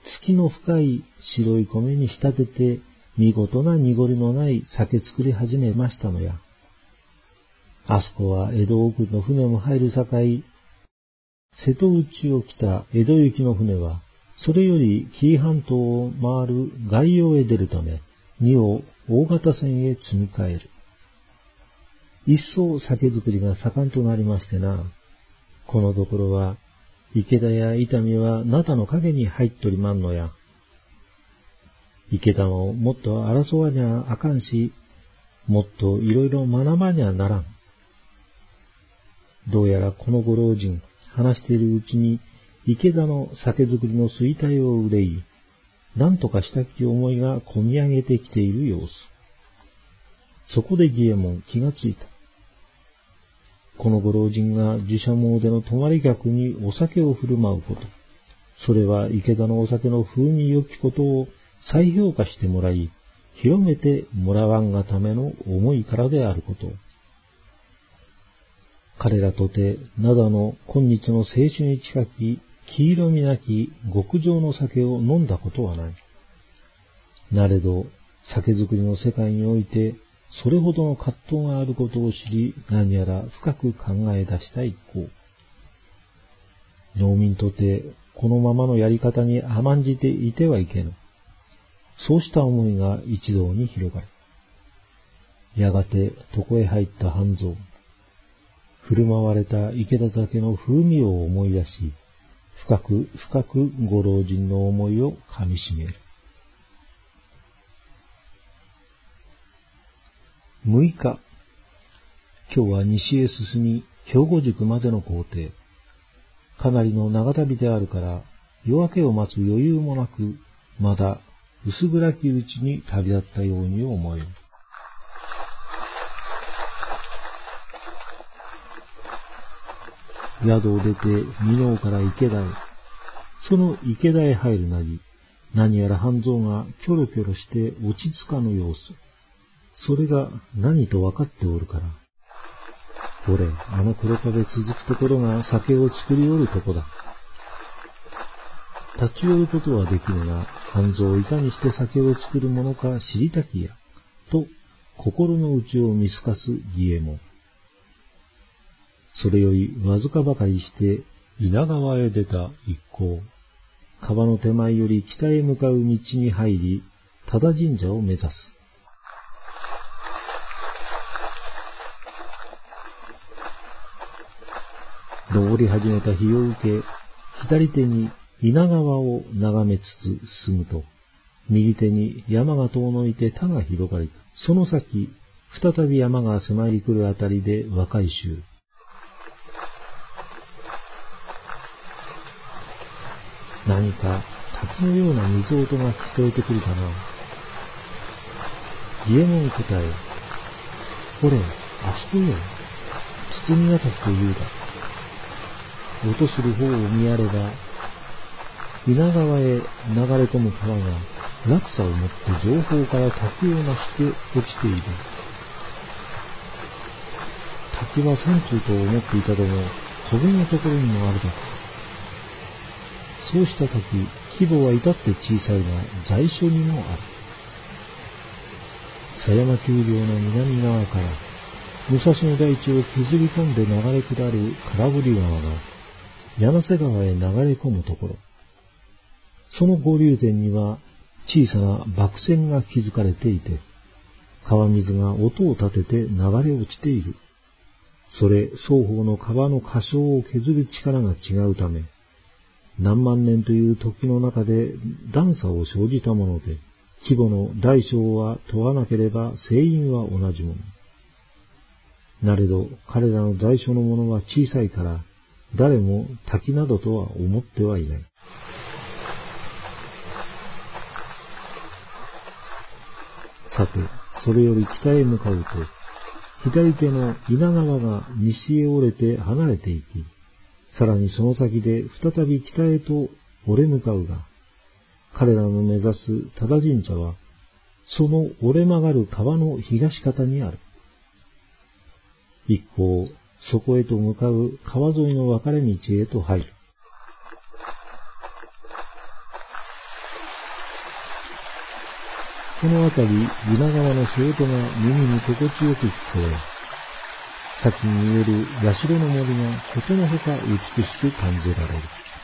月の深い白い米に仕立てて、見事な濁りのない酒作り始めましたのや。あそこは江戸奥の船も入るさかい、瀬戸内を来た江戸行きの船は、それより紀伊半島を回る外洋へ出るため、荷を大型船へ積み替える。一層酒造りが盛んとなりましてな。このところは、池田や伊丹は灘の影に入っとりまんのや。池田をもっと争わにゃあかんし、もっといろいろ学ばにゃならん。どうやらこのご老人、話しているうちに、池田の酒造りの衰退を憂い、何とかしたき思いがこみ上げてきている様子。そこで義右衛門気がついた。このご老人が寺社詣での泊まり客にお酒を振る舞うこと、それは池田のお酒の風味良きことを再評価してもらい、広めてもらわんがための思いからであること。彼らとて灘の今日の青春に近き黄色みなき極上の酒を飲んだことはない。なれど酒造りの世界においてそれほどの葛藤があることを知り、何やら深く考え出した一行。農民とてこのままのやり方に甘んじていてはいけぬ。そうした思いが一同に広がる。やがて床へ入った半蔵。振る舞われた池田酒の風味を思い出し、深く深くご老人の思いをかみしめる。6日、今日は西へ進み、兵庫宿までの行程。かなりの長旅であるから、夜明けを待つ余裕もなく、まだ薄暗きうちに旅立ったように思える。宿を出て箕面から池田へ。その池田へ入るなり、何やら半蔵がキョロキョロして落ち着かぬ様子。それが何と分かっておるから。ほれ、あの黒壁続くところが酒を作りおるとこだ。立ち寄ることはできるが、半蔵いかにして酒を作るものか知りたきや、と心の内を見透かす義右衛門。それよりわずかばかりして稲川へ出た一行。川の手前より北へ向かう道に入り、多田神社を目指す。登り始めた日を受け、左手に稲川を眺めつつ進むと、右手に山が遠のいて田が広がり、その先、再び山が迫り来るあたりで若い衆。何か滝のような水音が聞こえてくるかな。義右衛門答え、ほれ、あそこよ、包ヶ滝というだ。音する方を見やれば、稲川へ流れ込む川が落差をもって上方から滝をなして落ちている。滝は山中と思っていたども、棘のところにもあるだと。そうした滝、規模は至って小さいが在所にもある。狭山丘陵の南側から武蔵野台地を削り込んで流れ下る空堀川が柳瀬川へ流れ込むところ。その合流前には小さな瀑線が築かれていて、川水が音を立てて流れ落ちている。それ双方の川の箇所を削る力が違うため、何万年という時の中で段差を生じたもので、規模の大小は問わなければ成因は同じもの。なれど彼らの在所のものは小さいから、誰も滝などとは思ってはいない。さて、それより北へ向かうと、左手の稲川が西へ折れて離れていき、さらにその先で再び北へと折れ向かうが、彼らの目指す多田神社は、その折れ曲がる川の東方にある。一行、そこへと向かう川沿いの分かれ道へと入る。 このあたり、宇奈川の瀬音が耳に心地よく聞こえ、先に見える社の森がことのほか美しく感じられる。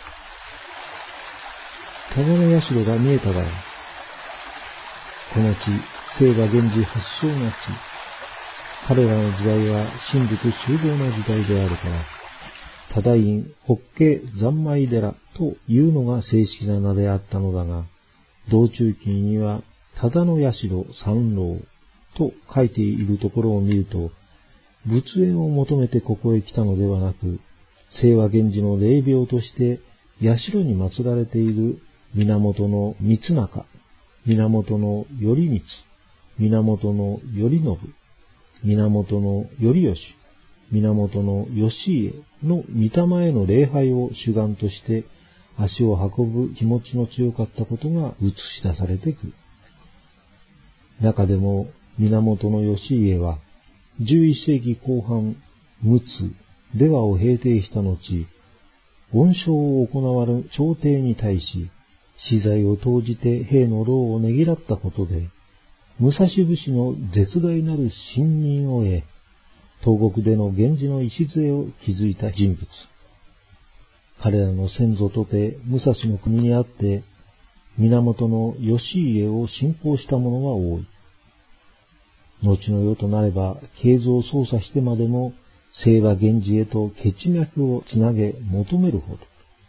多賀の社が見えただろう。この地、清和源氏発祥の地。彼らの時代は神仏集合の時代であるから、多大院法華三昧寺というのが正式な名であったのだが、道中記には多田の社三郎と書いているところを見ると、仏縁を求めてここへ来たのではなく、清和源氏の霊廟として社に祀られている源の光中、源の頼光、源の頼信、源の頼義、源の義家の御霊への礼拝を主眼として足を運ぶ気持ちの強かったことが映し出されてくる。中でも源の義家は11世紀後半、陸奥、出羽を平定した後、恩賞を行わる朝廷に対し、私財を投じて兵の労をねぎらったことで、武蔵武士の絶大なる信任を得、東国での源氏の礎を築いた人物。彼らの先祖とて武蔵の国にあって、源の義家を信仰した者が多い。後の世となれば、経図を操作してまでも、清和源氏へと血脈をつなげ求めるほど。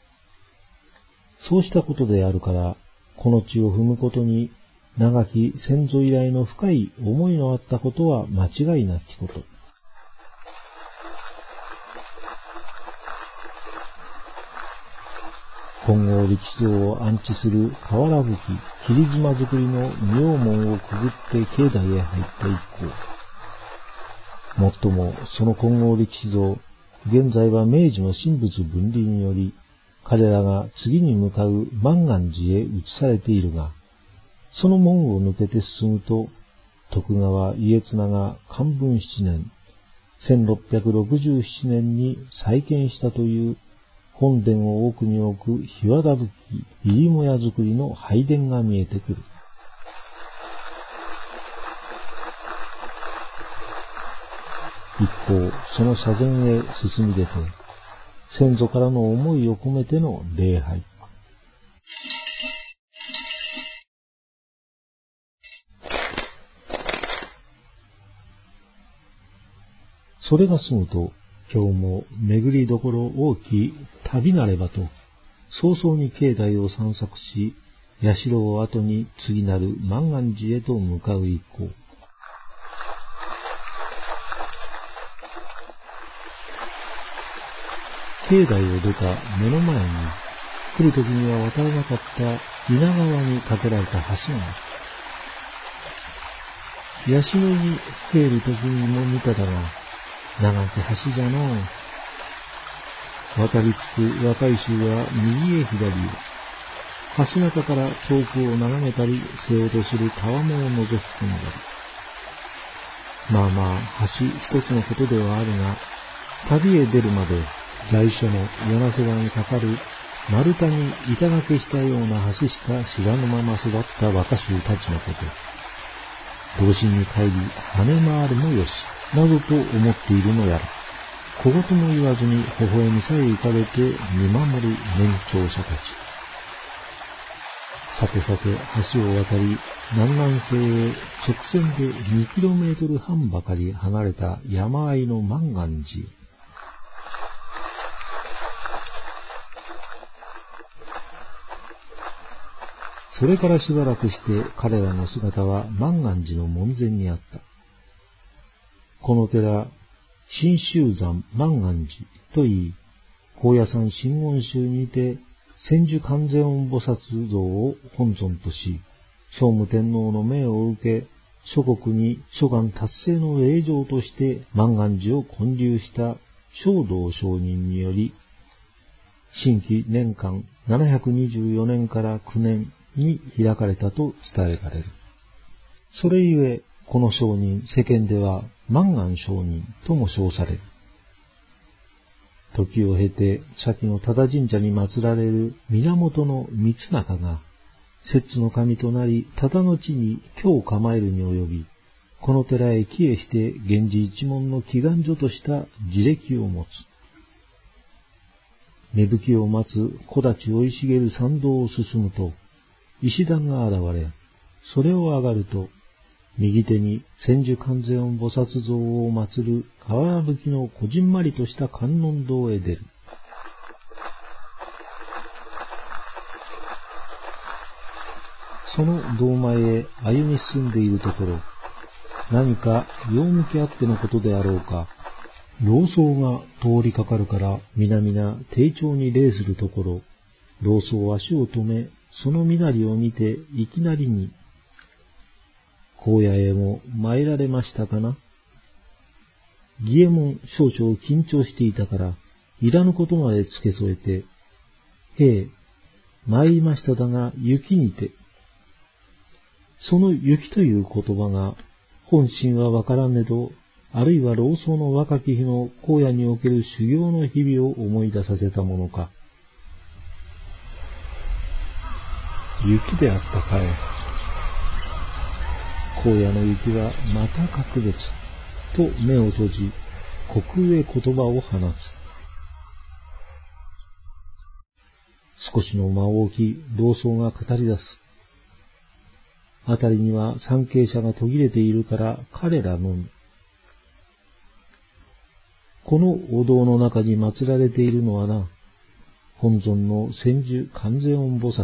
そうしたことであるから、この地を踏むことに、長き先祖以来の深い思いのあったことは間違いなきこと。金剛力像を安置する瓦葺き、切妻造りの妙門をくぐって境内へ入った一行。もっとも、その金剛力像、現在は明治の神仏分離により、彼らが次に向かう万願寺へ移されているが、その門を抜けて進むと、徳川家綱が寛文7年、1667年に再建したという本殿を奥に置く檜皮葺き入り母屋造りの拝殿が見えてくる。一方、その左前へ進み出て、先祖からの思いを込めての礼拝。それが済むと、今日も巡りどころ大きい旅なればと、早々に境内を散策し、社を後に次なる万願寺へと向かう一行。境内を出た目の前に、来る時には渡らなかった稲川に架けられた橋がある。社に入る時にも見ただが、長き橋じゃのう。渡りつつ若い衆は右へ左へ、橋中から遠くを眺めたり、瀬尾とするたわもを覗き込んだり。まあまあ、橋一つのことではあるが、旅へ出るまで在所の柳瀬川にかかる丸太に板掛けしたような橋しか知らぬまま育った若衆たちのこと。同心に帰り跳ね回るもよし、などと思っているのやら。小言も言わずに微笑みさえ浮かべて見守る年長者たち。さてさて橋を渡り、南南西へ直線で2km半ばかり離れた山あいの万願寺へ。それからしばらくして彼らの姿は万願寺の門前にあった。この寺、真宗山万願寺といい、高野山真言宗にて千手観世音菩薩像を本尊とし、聖武天皇の命を受け、諸国に諸願達成の霊場として万願寺を建立した正道上人により、新規年間724年から9年に開かれたと伝えられる。それゆえ、この上人、世間では万願上人とも称される。時を経て、先の多田神社に祀られる源の光中が、 摂津の神となり、ただ後に居を構えるに及び、この寺へ帰依して源氏一門の祈願所とした自歴を持つ。芽吹きを待つ木立生い茂る参道を進むと、石段が現れ、それを上がると、右手に千手観世音菩薩像を祀る瓦葺きのこじんまりとした観音堂へ出る。その堂前へ歩み進んでいるところ、何か用向きあってのことであろうか、老僧が通りかかるから皆々丁重に礼するところ、老僧は足を止め、その身なりを見ていきなりに、荒野へも参られましたかな。義右衛門少々緊張していたから、いらぬことまで付け添えて、へえ、参りましただが雪にて。その雪という言葉が、本心はわからねど、あるいは老僧の若き日の荒野における修行の日々を思い出させたものか。雪であったかえ。荒野の雪はまた格別、と目を閉じ、虚空へ言葉を放つ。少しの間を置き、老僧が語り出す。あたりには参詣者が途切れているから彼らのみ。このお堂の中に祀られているのはな、本尊の千手観世音菩薩。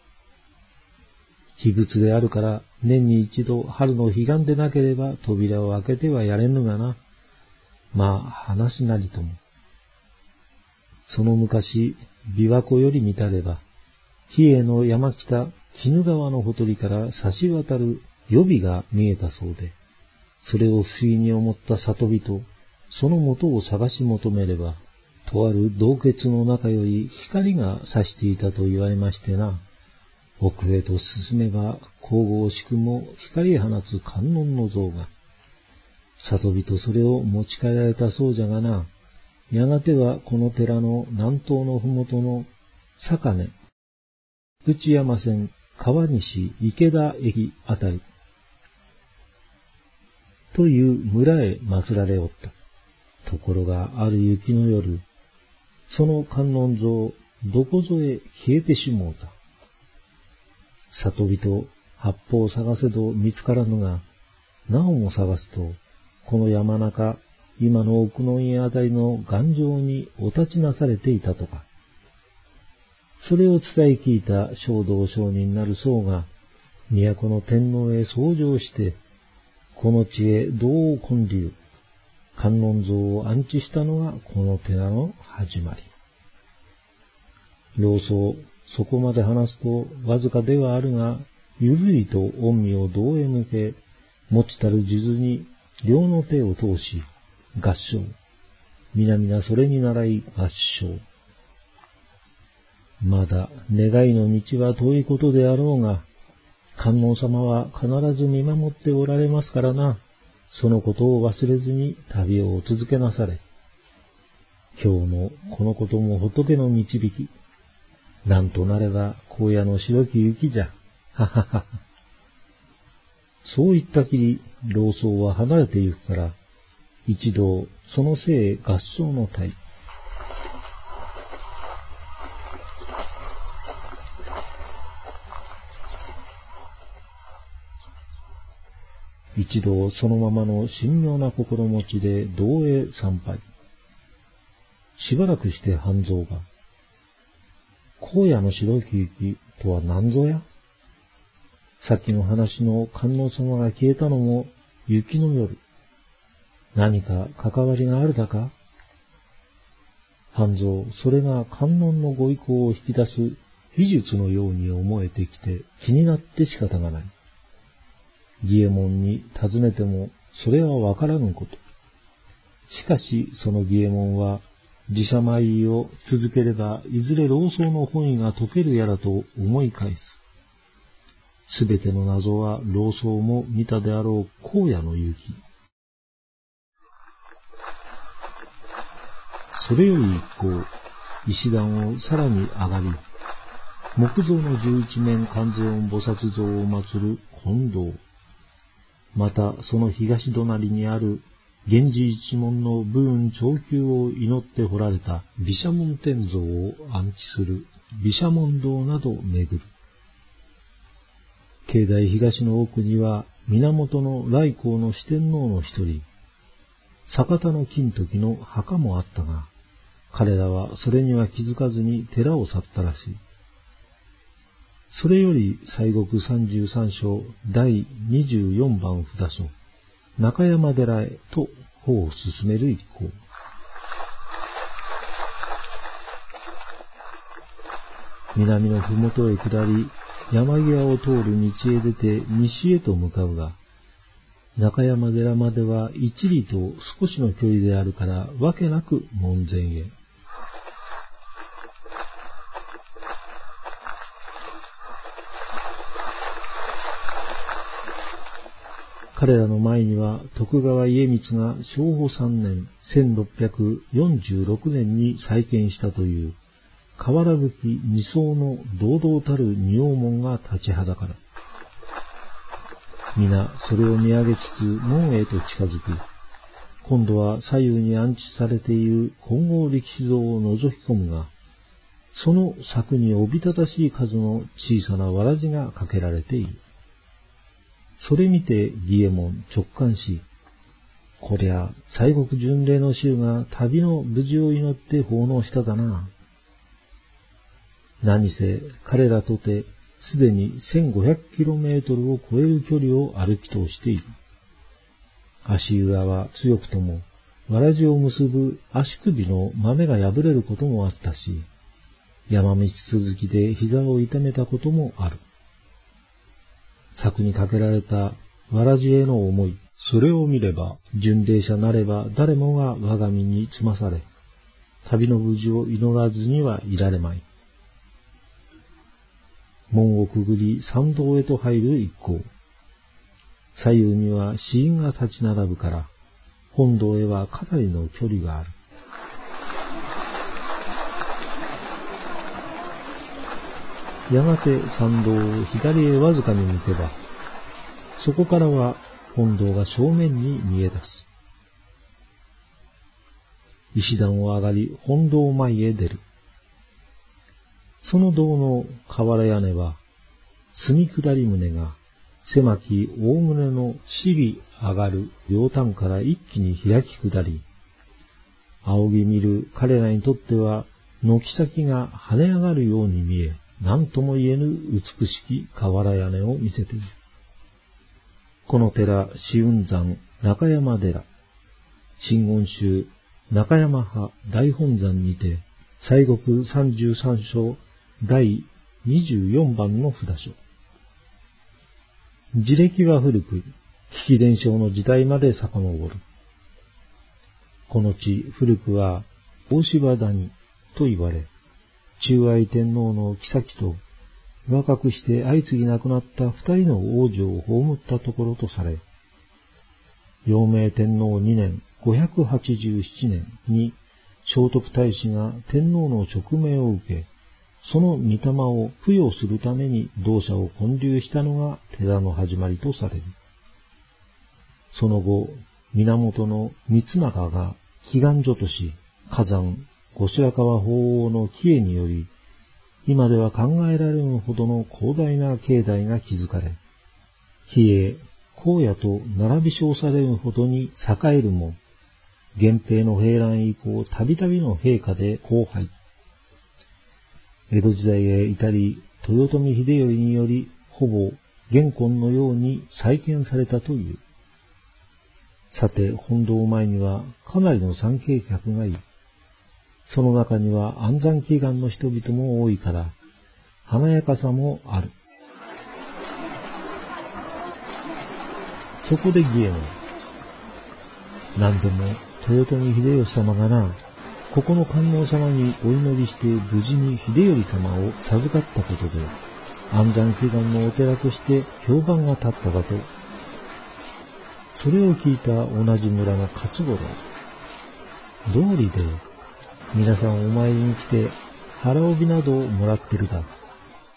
秘仏であるから年に一度春の彼岸でなければ扉を開けてはやれぬがな。まあ話なりとも。その昔、琵琶湖より見たれば、比叡の山北、鬼怒川のほとりから差し渡る予備が見えたそうで、それを不思議に思った里人、その元を探し求めれば、とある洞穴の中より光が差していたと言われましてな、奥へと進めば神々しくも光放つ観音の像が、里人それを持ち帰られたそうじゃがな、やがてはこの寺の南東のふもとの坂根、内山線川西池田駅あたりという村へ祀られおった。ところがある雪の夜、その観音像どこぞへ消えてしもうた。里人八方探せど見つからぬが、なおも探すと、この山中、今の奥の家あたりの頑丈にお立ちなされていたとか。それを伝え聞いた正道上人なる僧が、都の天皇へ奏上して、この地へ道を建立、観音像を安置したのがこの寺の始まり。老僧、そこまで話すとわずかではあるが、ゆるりと御身を道へ向け、持ちたる数珠に両の手を通し、合唱。皆々それに倣い合唱。まだ願いの道は遠いことであろうが、観音様は必ず見守っておられますからな。そのことを忘れずに旅を続けなされ。今日のこのことも仏の導き。なんとなれば荒野の白き雪じゃ。ははは。そう言ったきり、老僧は離れてゆくから、一同そのせい合唱の隊。一同そのままの神妙な心持ちで道へ参拝。しばらくして半蔵が、荒野の白き雪とは何ぞや？さっきの話の観音様が消えたのも雪の夜。何か関わりがあるだか？半蔵、それが観音のご意向を引き出す秘術のように思えてきて気になって仕方がない。義右衛門に尋ねてもそれはわからぬこと。しかしその義右衛門は自社参りを続ければいずれ老僧の本意が解けるやらと思い返す。すべての謎は老僧も見たであろう荒野の雪。それより一行、石段をさらに上がり、 木造の11面観世音菩薩像を祀る金堂、またその東隣にある源氏一門の武運長久を祈って彫られた毘沙門天像を安置する毘沙門堂などを巡る。境内東の奥には源の来光の四天王の一人、坂田の金時の墓もあったが、彼らはそれには気づかずに寺を去ったらしい。それより西国33所第24番札所、中山寺へと歩を進める一行。南のふもとへ下り、山際を通る道へ出て西へと向かうが、中山寺までは一里と少しの距離であるからわけなく門前へ。彼らの前には徳川家光が正保3年1646年に再建したという瓦葺き二層の堂々たる仁王門が立ちはだかる。皆それを見上げつつ門へと近づき、今度は左右に安置されている金剛力士像を覗き込むが、その柵におびただしい数の小さなわらじがかけられている。それ見て義右衛門直感し、こりゃ西国巡礼の衆が旅の無事を祈って奉納しただな。何せ彼らとてすでに 1500km を超える距離を歩き通している。足裏は強くともわらじを結ぶ足首の豆が破れることもあったし、山道続きで膝を痛めたこともある。柵にかけられたわらじへの思い、それを見れば、巡礼者なれば誰もが我が身につまされ、旅の無事を祈らずにはいられまい。門をくぐり参道へと入る一行。左右には死因が立ち並ぶから、本堂へはかなりの距離がある。やがて参道を左へわずかに向けば、そこからは本堂が正面に見え出す。石段を上がり本堂前へ出る。その堂の瓦屋根は、澄み下り棟が狭き大棟の尻上がる両端から一気に開き下り、仰ぎ見る彼らにとっては軒先が跳ね上がるように見え、何とも言えぬ美しき瓦屋根を見せている。この寺、紫雲山中山寺、真言宗中山派大本山にて、西国33所第24番の札所。地歴は古く、比企伝承の時代まで遡る。この地、古くは大柴谷と言われ、中愛天皇の后と若くして相次ぎ亡くなった二人の王女を葬ったところとされ、陽明天皇2年587年に聖徳太子が天皇の勅命を受け、その御霊を供養するために同社を建立したのが寺の始まりとされる。その後、源の光長が祈願所とし、火山後白河法皇の帰依により、今では考えられぬほどの広大な境内が築かれ、比叡、荒野と並び称されるほどに栄えるも、源平の平乱以降、たびたびの陛下で荒廃。江戸時代へ至り、豊臣秀頼により、ほぼ現今のように再建されたという。さて、本堂前にはかなりの参詣客がいる。その中には安産祈願の人々も多いから、華やかさもある。そこで義右衛門、何でも豊臣秀吉様がな、ここの観音様にお祈りして無事に秀頼様を授かったことで、安産祈願のお寺として評判が立ったかと。それを聞いた同じ村の勝五郎、道理で皆さんお参りに来て腹帯などをもらってるだ。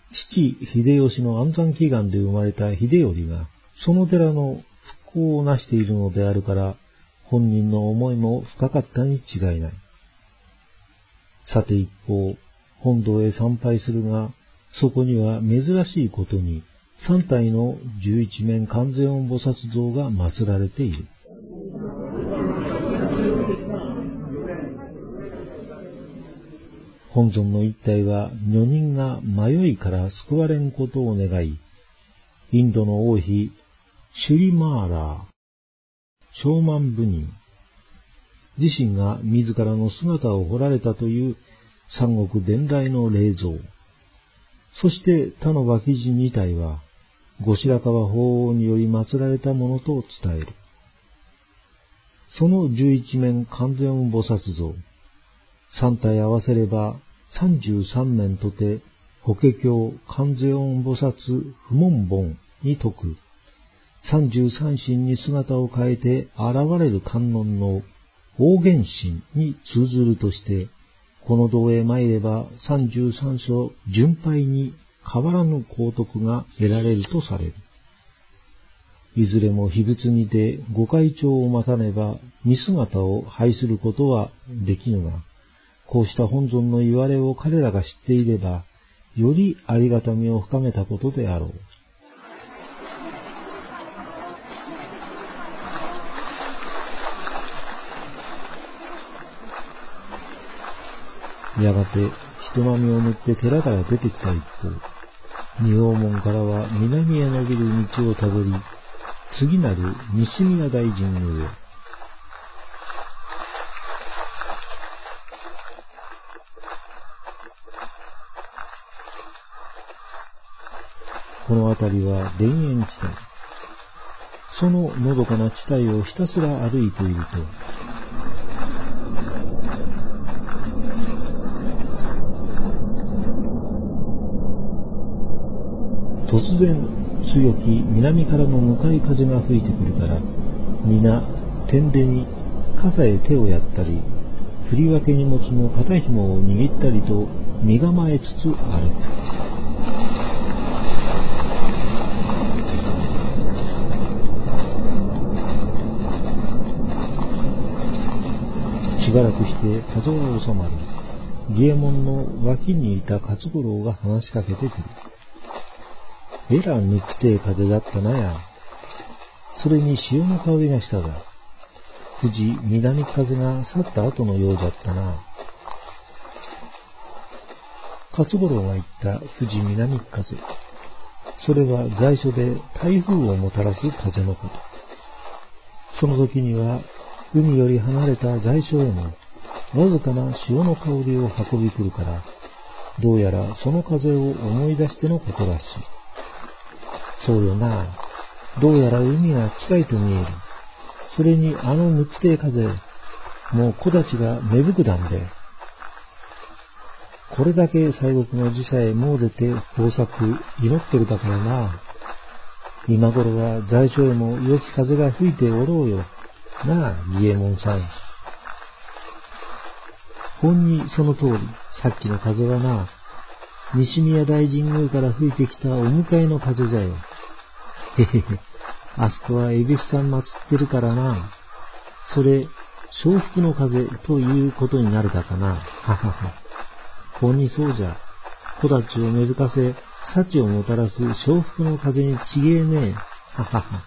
父秀吉の安産祈願で生まれた秀頼が、その寺の復興をなしているのであるから、本人の思いも深かったに違いない。さて一方、本堂へ参拝するが、そこには珍しいことに、3体の11面観世音菩薩像が祀られている。本尊の一体は女人が迷いから救われんことを願い、インドの王妃シュリマーラー、長万部人、自身が自らの姿を彫られたという三国伝来の霊像。そして他の脇人2体は、後白河法皇により祀られたものと伝える。その11面観世音菩薩像、3体合わせれば33面とて、法華経観世音菩薩不問本に説く、33神に姿を変えて現れる観音の大元神に通ずるとして、この堂へ参れば33所順拝に変わらぬ功徳が得られるとされる。いずれも秘仏にてご開帳を待たねば見姿を拝することはできぬが、こうした本尊の言われを彼らが知っていれば、よりありがたみを深めたことであろう。やがて人波を塗って寺から出てきた一方、仁王門からは南へ伸びる道をたどり、次なる西宮大神宮へ。この辺りは田園地帯。そののどかな地帯をひたすら歩いていると、突然強き南からの向かい風が吹いてくるから、皆天でに傘へ手をやったり、振り分け荷物の肩紐を握ったりと身構えつつ歩く。しばらくして風は収まり、儀右衛門の脇にいた勝五郎が話しかけてくる。えらぬくてえ風だったなや。それに潮の香りがしたが、富士南風が去った後のようじゃったな。勝五郎が言った富士南風。それは在所で台風をもたらす風のこと。その時には、海より離れた在所へも、わずかな潮の香りを運び来るから、どうやらその風を思い出してのことらしい。そうよな。どうやら海が近いと見える。それにあのぬくてえ風、もう木立が芽吹くだんで。これだけ西国の寺社へ詣でて豊作祈ってるだからな。今頃は在所へも良き風が吹いておろうよ。なあ、儀右衛門さん。ほんにその通り、さっきの風はな、西宮大神宮から吹いてきたお迎えの風じゃよ。へへへ、あそこは恵比寿さん祀ってるからな。それ、承服の風ということになるだかな。ははは。ほんにそうじゃ。木立を芽吹かせ、幸をもたらす承服の風にちげえねえ。ははは。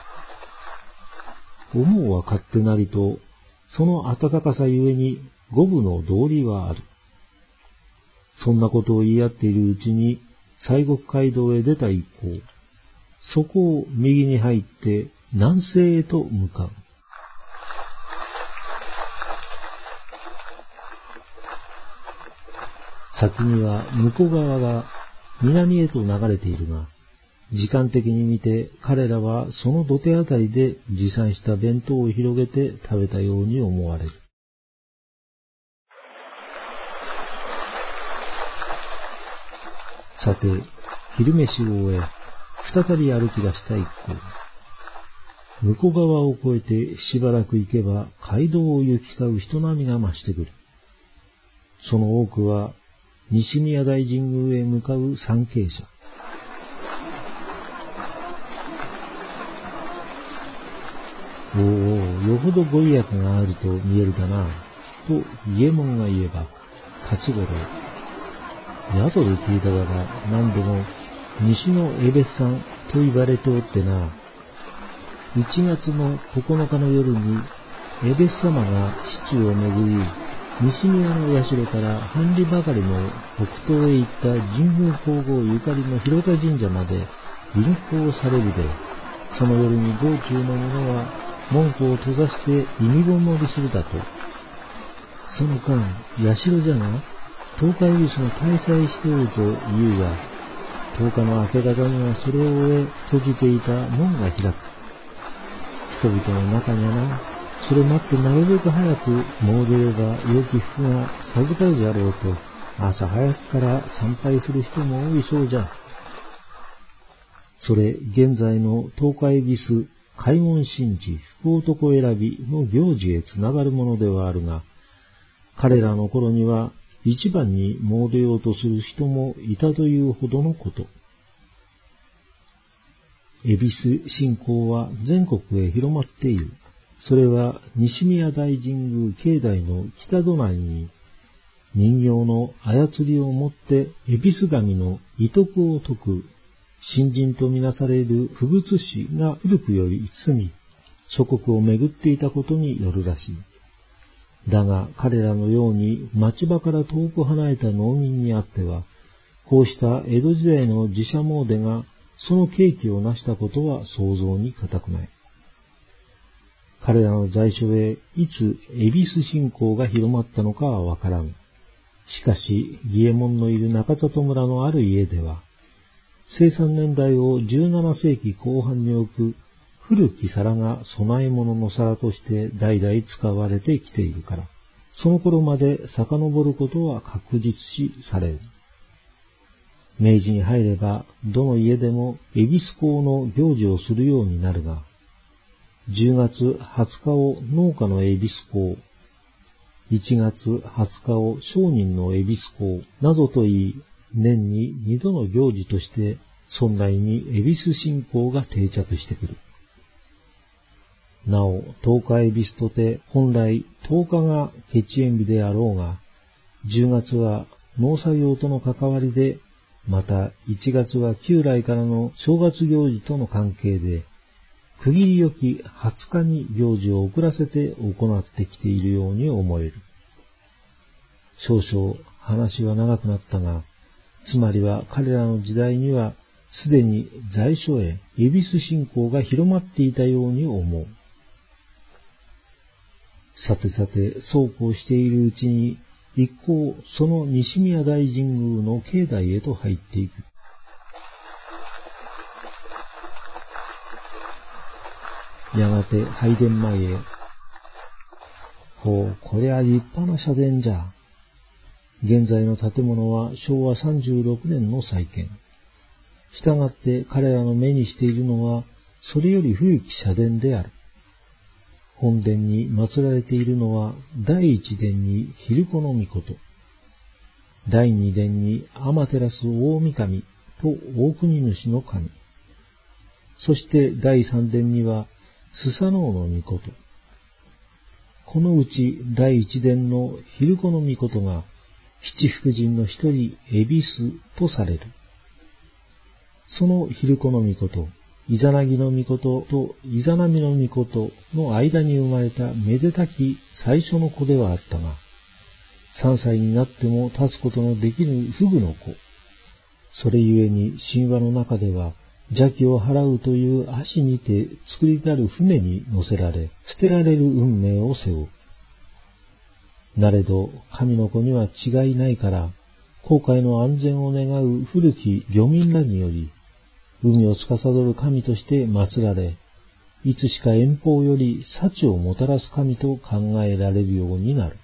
思うは勝手なりと、その暖かさゆえに五分の道理はある。そんなことを言い合っているうちに、西国街道へ出た一方、そこを右に入って南西へと向かう。先には向こう側が南へと流れているが、時間的に見て彼らはその土手あたりで持参した弁当を広げて食べたように思われる。さて、昼飯を終え、再び歩き出した一行。向こう側を越えてしばらく行けば街道を行き交う人波が増してくる。その多くは西宮大神宮へ向かう参詣者。おお、よほどご利益があると見えるかな、と伊右衛門が言えば、勝五郎。宿で聞いたが何でも西の江別さんと言われておってな。1月の9日の夜に江別様が市中を巡り、西宮の社から半里ばかりの北東へ行った神宮皇后ゆかりの広田神社まで臨行されるで、その夜に道中の者は門戸を閉ざして意味ごもりするだと。その間、社じゃが、10日恵比寿の大祭しておると言うが、10日の明け方にはそれを終え閉じていた門が開く。人々の中にはな、それ待ってなるべく早く詣でれば良き福が授かるじゃろうと、朝早くから参拝する人も多いそうじゃ。それ、現在の10日恵比寿開門神事福男選びの行事へつながるものではあるが、彼らの頃には一番に詣でようとする人もいたというほどのこと。恵比寿信仰は全国へ広まっている。それは西宮大神宮境内の北隣に人形の操りをもって恵比寿神の遺徳を説く神人とみなされる不仏師が古くより住み、祖国を巡っていたことによるらしい。だが彼らのように町場から遠く離れた農民にあっては、こうした江戸時代の寺社詣がその契機を成したことは想像に難くない。彼らの在所へいつ恵比寿信仰が広まったのかはわからん。しかし、伊右衛門のいる中里村のある家では、生産年代を17世紀後半に置く古き皿が供え物の皿として代々使われてきているから、その頃まで遡ることは確実視される。明治に入れば、どの家でも恵比寿講の行事をするようになるが、10月20日を農家の恵比寿講、1月20日を商人の恵比寿講などと言い、年に2度の行事として村内に恵比寿信仰が定着してくる。なお、10日恵比寿とて本来10日が血縁日であろうが、10月は農作業との関わりで、また1月は旧来からの正月行事との関係で、区切りよき20日に行事を遅らせて行ってきているように思える。少々話は長くなったが、つまりは彼らの時代にはすでに在所へ恵比寿信仰が広まっていたように思う。さてさて、そうこうしているうちに、一行その西宮大神宮の境内へと入っていく。やがて拝殿前へ、ほう、これは立派な社殿じゃ。現在の建物は昭和36年の再建。したがって彼らの目にしているのは、それより古き社殿である。本殿に祀られているのは、第一殿に昼子の命、第二殿に天照大神と大国主の神、そして第三殿にはスサノオの命。このうち第一殿の昼子の命が、七福神の一人、恵比寿とされる。その昼子の命、イザナギの命とイザナミの命の間に生まれためでたき最初の子ではあったが、3歳になっても立つことのできぬフグの子。それゆえに神話の中では、邪気を払うという足にて作りたる船に乗せられ、捨てられる運命を背負う。なれど、神の子には違いないから、航海の安全を願う古き漁民らにより、海を司る神として祀られ、いつしか遠方より幸をもたらす神と考えられるようになる。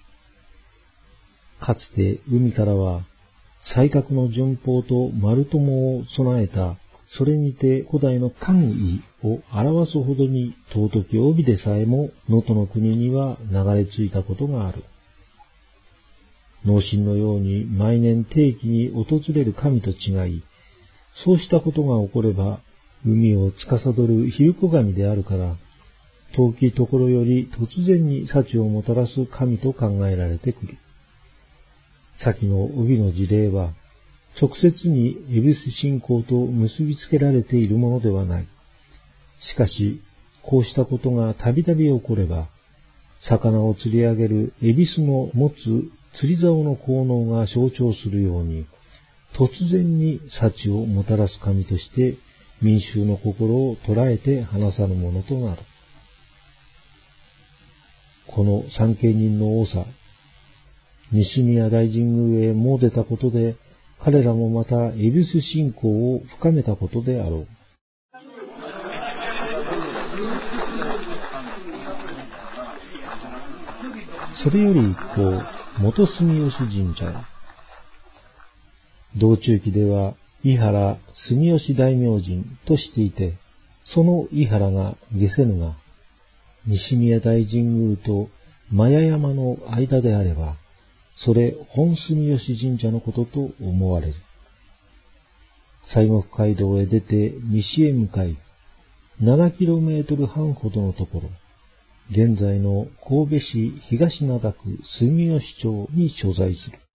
かつて海からは、才覚の順法と丸友を備えた、それにて古代の官位を表すほどに尊き帯でさえも能登の国には流れ着いたことがある。 農神のように毎年定期に訪れる神と違い、そうしたことが起これば、海を司るヒルコ神であるから、遠きところより突然に幸をもたらす神と考えられてくる。先の帯の事例は、直接に恵比寿信仰と結びつけられているものではない。しかし、こうしたことがたびたび起これば、魚を釣り上げる恵比寿の持つ釣り竿の効能が象徴するように、突然に幸をもたらす神として、民衆の心を捉えて離さぬものとなる。この三慶人の多さ、西宮大神宮へ詣でたことで、彼らもまた恵比寿信仰を深めたことであろう。それより一方、元住吉神社へ。道中記では、伊原住吉大明神としていて、その伊原が下せぬが、西宮大神宮と麻耶山の間であれば、それ本住吉神社のことと思われる。西国街道へ出て西へ向かい、7km半ほどのところ、現在の神戸市東灘区住吉町に所在する。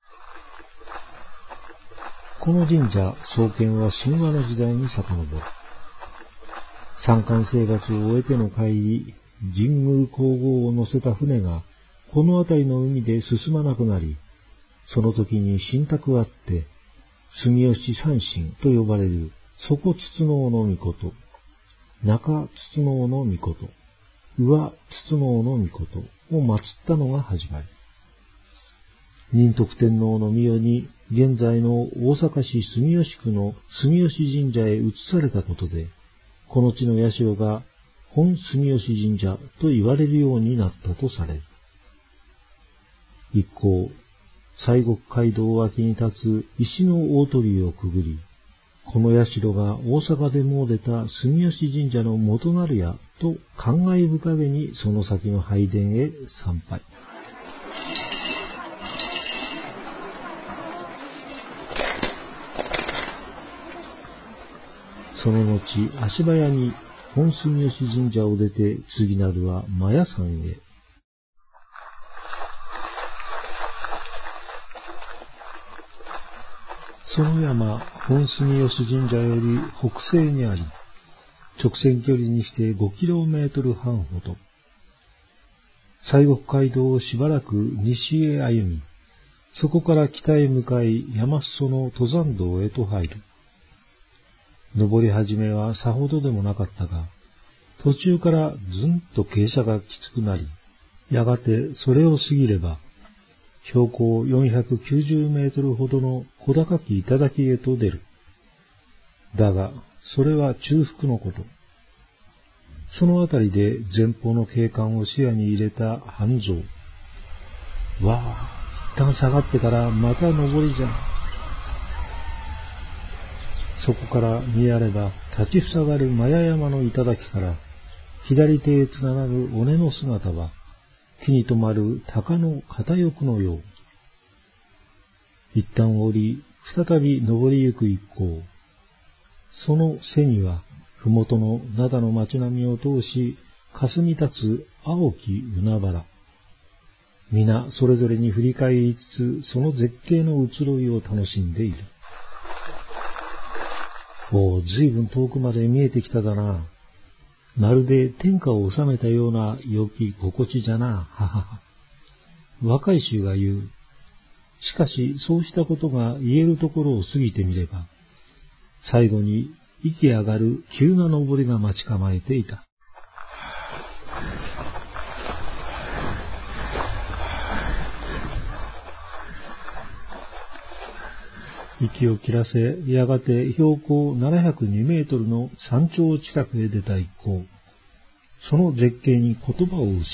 この神社、創建は神話の時代に遡る。山間生活を終えての帰り、神宮皇后を乗せた船が、この辺りの海で進まなくなり、その時に信託あって、住吉三神と呼ばれる、底筒能の御事、中筒能の御事、上筒能の御事を祀ったのが始まり。仁徳天皇の御代に、現在の大阪市住吉区の住吉神社へ移されたことで、この地の社が本住吉神社と言われるようになったとされる。一行、西国街道脇に立つ石の大鳥居をくぐり、この社が大阪で詣でた住吉神社の元なるやと感慨深げにその先の拝殿へ参拝。その後、足早に本住吉神社を出て、次なるは麻耶山へ。その山、本住吉神社より北西にあり、直線距離にして 5km 半ほど。西国街道をしばらく西へ歩み、そこから北へ向かい山裾の登山道へと入る。登り始めはさほどでもなかったが、途中からずんと傾斜がきつくなり、やがてそれを過ぎれば、標高490メートルほどの小高き頂へと出る。だが、それは中腹のこと。そのあたりで前方の景観を視野に入れた半蔵。わあ、一旦下がってからまた登りじゃ。そこから見やれば立ちふさがる麻耶山の頂から左手へつながる尾根の姿は木に止まる鷹の片翼のよう。一旦降り、再び登りゆく一行。その背には、ふもとの灘の町並みを通し、霞み立つ青き海原。皆それぞれに振り返りつつ、その絶景の移ろいを楽しんでいる。おお、ずいぶん遠くまで見えてきただな。まるで天下を治めたような良き心地じゃな、ははは。若い衆が言う。しかし、そうしたことが言えるところを過ぎてみれば、最後に息上がる急な登りが待ち構えていた。息を切らせ、やがて標高702メートルの山頂近くへ出た一行。その絶景に言葉を失う。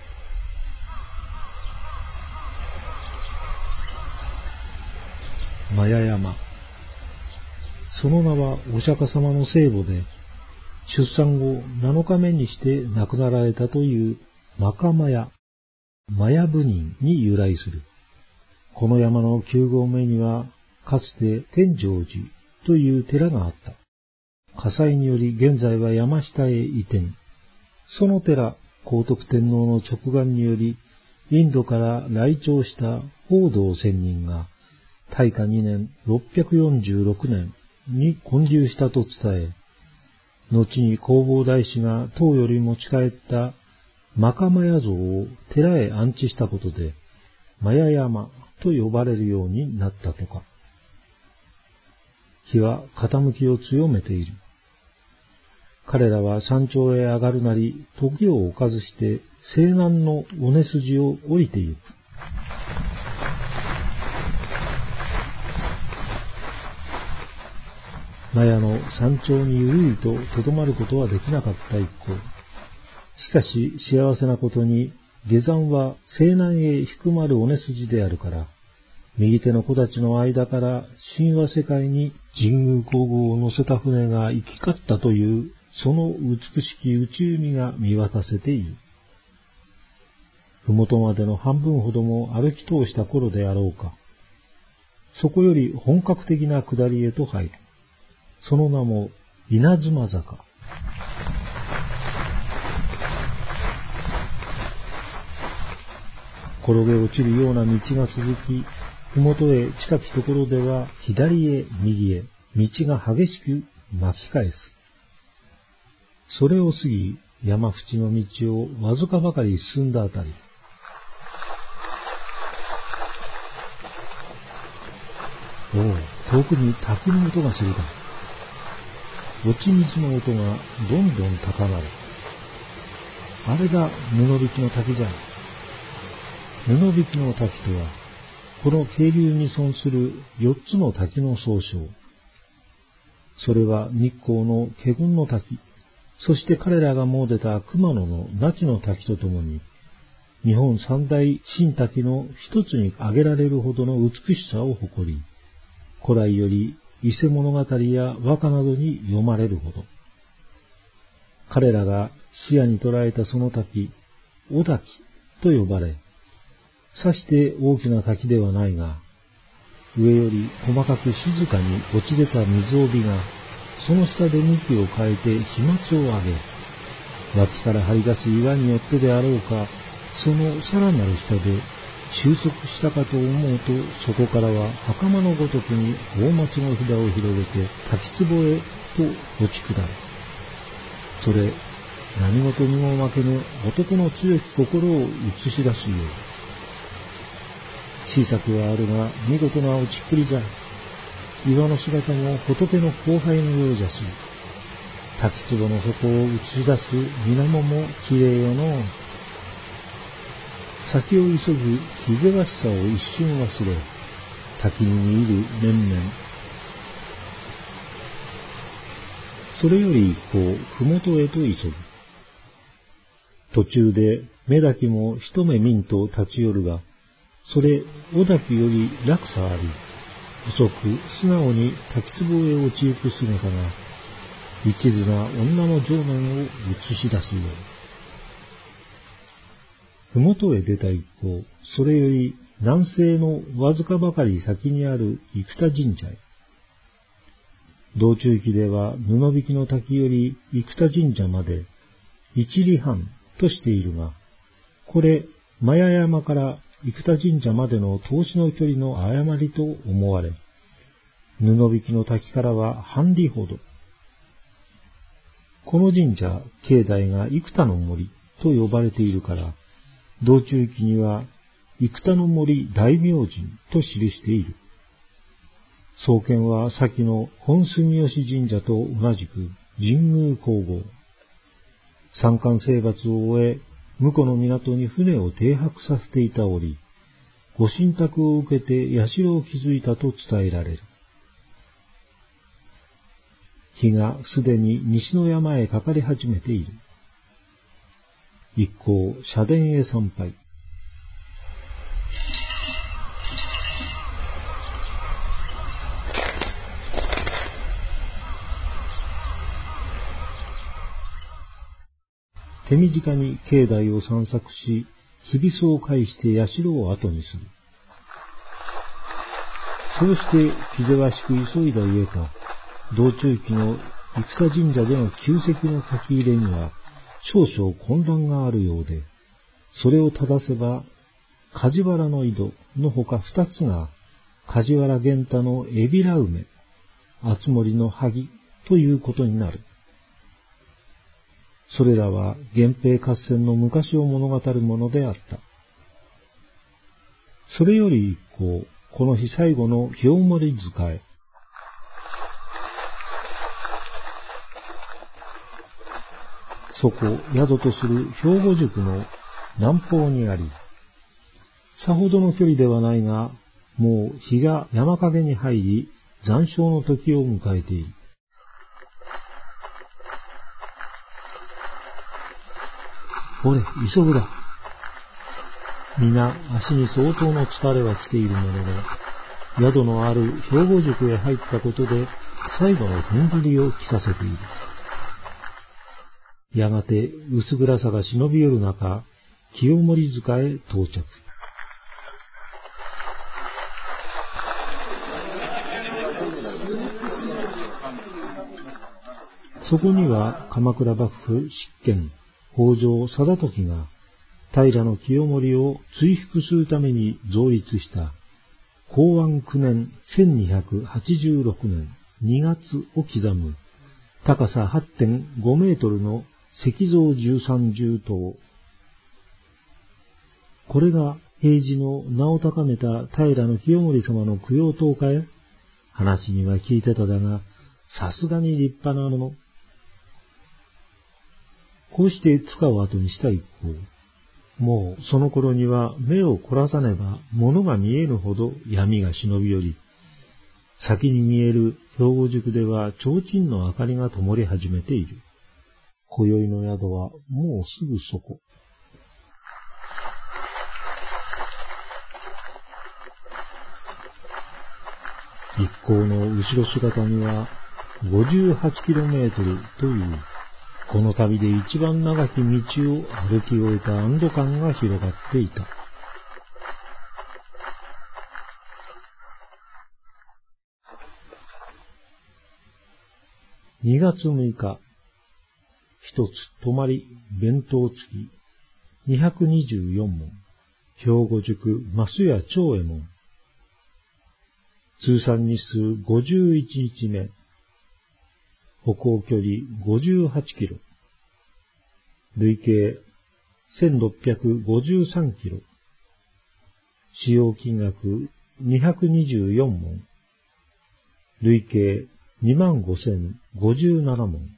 麻耶山。その名はお釈迦様の聖母で、出産後7日目にして亡くなられたというマカマヤ、マヤ部人に由来する。 この山の9合目には、かつて天成寺という寺があった。火災により現在は山下へ移転。その寺、皇徳天皇の勅願により、インドから来朝した法道仙人が、大化2年646年に建立したと伝え、後に弘法大師が唐より持ち帰ったマカマヤ像を寺へ安置したことで、マヤ山と呼ばれるようになったとか。日は傾きを強めている。彼らは山頂へ上がるなり、時を置かずして西南の尾根筋を降りてゆく。マヤの山頂にゆるりと留まることはできなかった一方、しかし幸せなことに下山は西南へ引くまる尾根筋であるから、右手の木立の間から神話世界に神宮皇后を乗せた船が行き交ったというその美しき内海が見渡せている。ふもとまでの半分ほども歩き通した頃であろうか。そこより本格的な下りへと入る。その名も稲妻坂。転げ落ちるような道が続き、ふもとへ近きところでは左へ右へ道が激しく巻き返す。それを過ぎ山縁の道をわずかばかり進んだあたり、遠くに滝の音がするだ。落ち水の音がどんどん高まる。あれが布引の滝じゃ。布引の滝とは、この渓流に存する4つの滝の総称。それは日光の華厳の滝、そして彼らが詣でた熊野の那智の滝とともに、日本三大神滝の一つに挙げられるほどの美しさを誇り、古来より伊勢物語や和歌などに読まれるほど。彼らが視野に捉えたその滝、お滝と呼ばれ、さして大きな滝ではないが、上より細かく静かに落ち出た水帯が、その下で向きを変えて飛沫を上げ、脇から張り出す岩によってであろうか、そのさらなる下で収束したかと思うと、そこからは袴のごとくに大松の札を広げて滝壺へと落ち下る。それ、何事にも負けぬ男の強き心を映し出すよう。小さくはあるが見事な落ちっぷりじゃ。岩の姿も仏の後輩のようじゃし、滝壺の底を映し出す水面もきれいよのう。先を急ぐ気ぜわしさを一瞬忘れ、滝に見入る面々。それより一行、ふもとへと急ぐ。途中で目だけも一目見んと立ち寄るが、それ、おだきより落差あり、細く素直に滝壺へ落ちゆく姿が、一途な女の情念を映し出すよう。ふもとへ出た一行、それより南西のわずかばかり先にある生田神社へ。道中記では布引の滝より生田神社まで一里半としているが、これ、マヤ山から生田神社までの通しの距離の誤りと思われ、布引の滝からは半里ほど。この神社、境内が生田の森と呼ばれているから、道中記には生田の森大明神と記している。創建は先の本住吉神社と同じく神宮皇后。山間征伐を終え、向こうの港に船を停泊させていた折、ご神託を受けて社を築いたと伝えられる。日がすでに西の山へかかり始めている。一行、社殿へ参拝。手短に境内を散策し、日びそを返して社を後にする。 そうして気ぜわしく急いだゆえか、道中期の五日神社での旧跡の書き入れには少々混乱があるようで、それを正せば、梶原の井戸のほか二つが、梶原源太の海老名梅、敦森の萩ということになる。それらは源平合戦の昔を物語るものであった。それより一行、この日最後の清盛塚へ。そこ、宿とする兵庫宿の南方にあり、さほどの距離ではないが、もう日が山陰に入り、残暑の時を迎えている。ほれ、急ぐだ。皆、足に相当の疲れは来ているものの、宿のある兵庫宿へ入ったことで、最後の踏ん張りを着させている。やがて、薄暗さが忍び寄る中、清盛塚へ到着。そこには、鎌倉幕府執権、北条貞時が、平清盛を追服するために造立した、弘安9年1286年2月を刻む、高さ 8.5 メートルの石造13重塔。これが平治の名を高めた平清盛様の供養塔かえ？話には聞いてただが、さすがに立派なもの。こうして塚を後にした一行。もうその頃には目を凝らさねば物が見えぬほど闇が忍び寄り、先に見える兵庫宿では提灯の明かりが灯り始めている。今宵の宿はもうすぐそこ。一行の後ろ姿には 58km というこの旅で一番長き道を歩き終えた安堵感が広がっていた。2月6日、一つ泊まり弁当付き224文、兵庫宿増屋長右衛門。通算日数51日目、歩行距離58キロ、累計1653キロ、使用金額224文、累計25057文。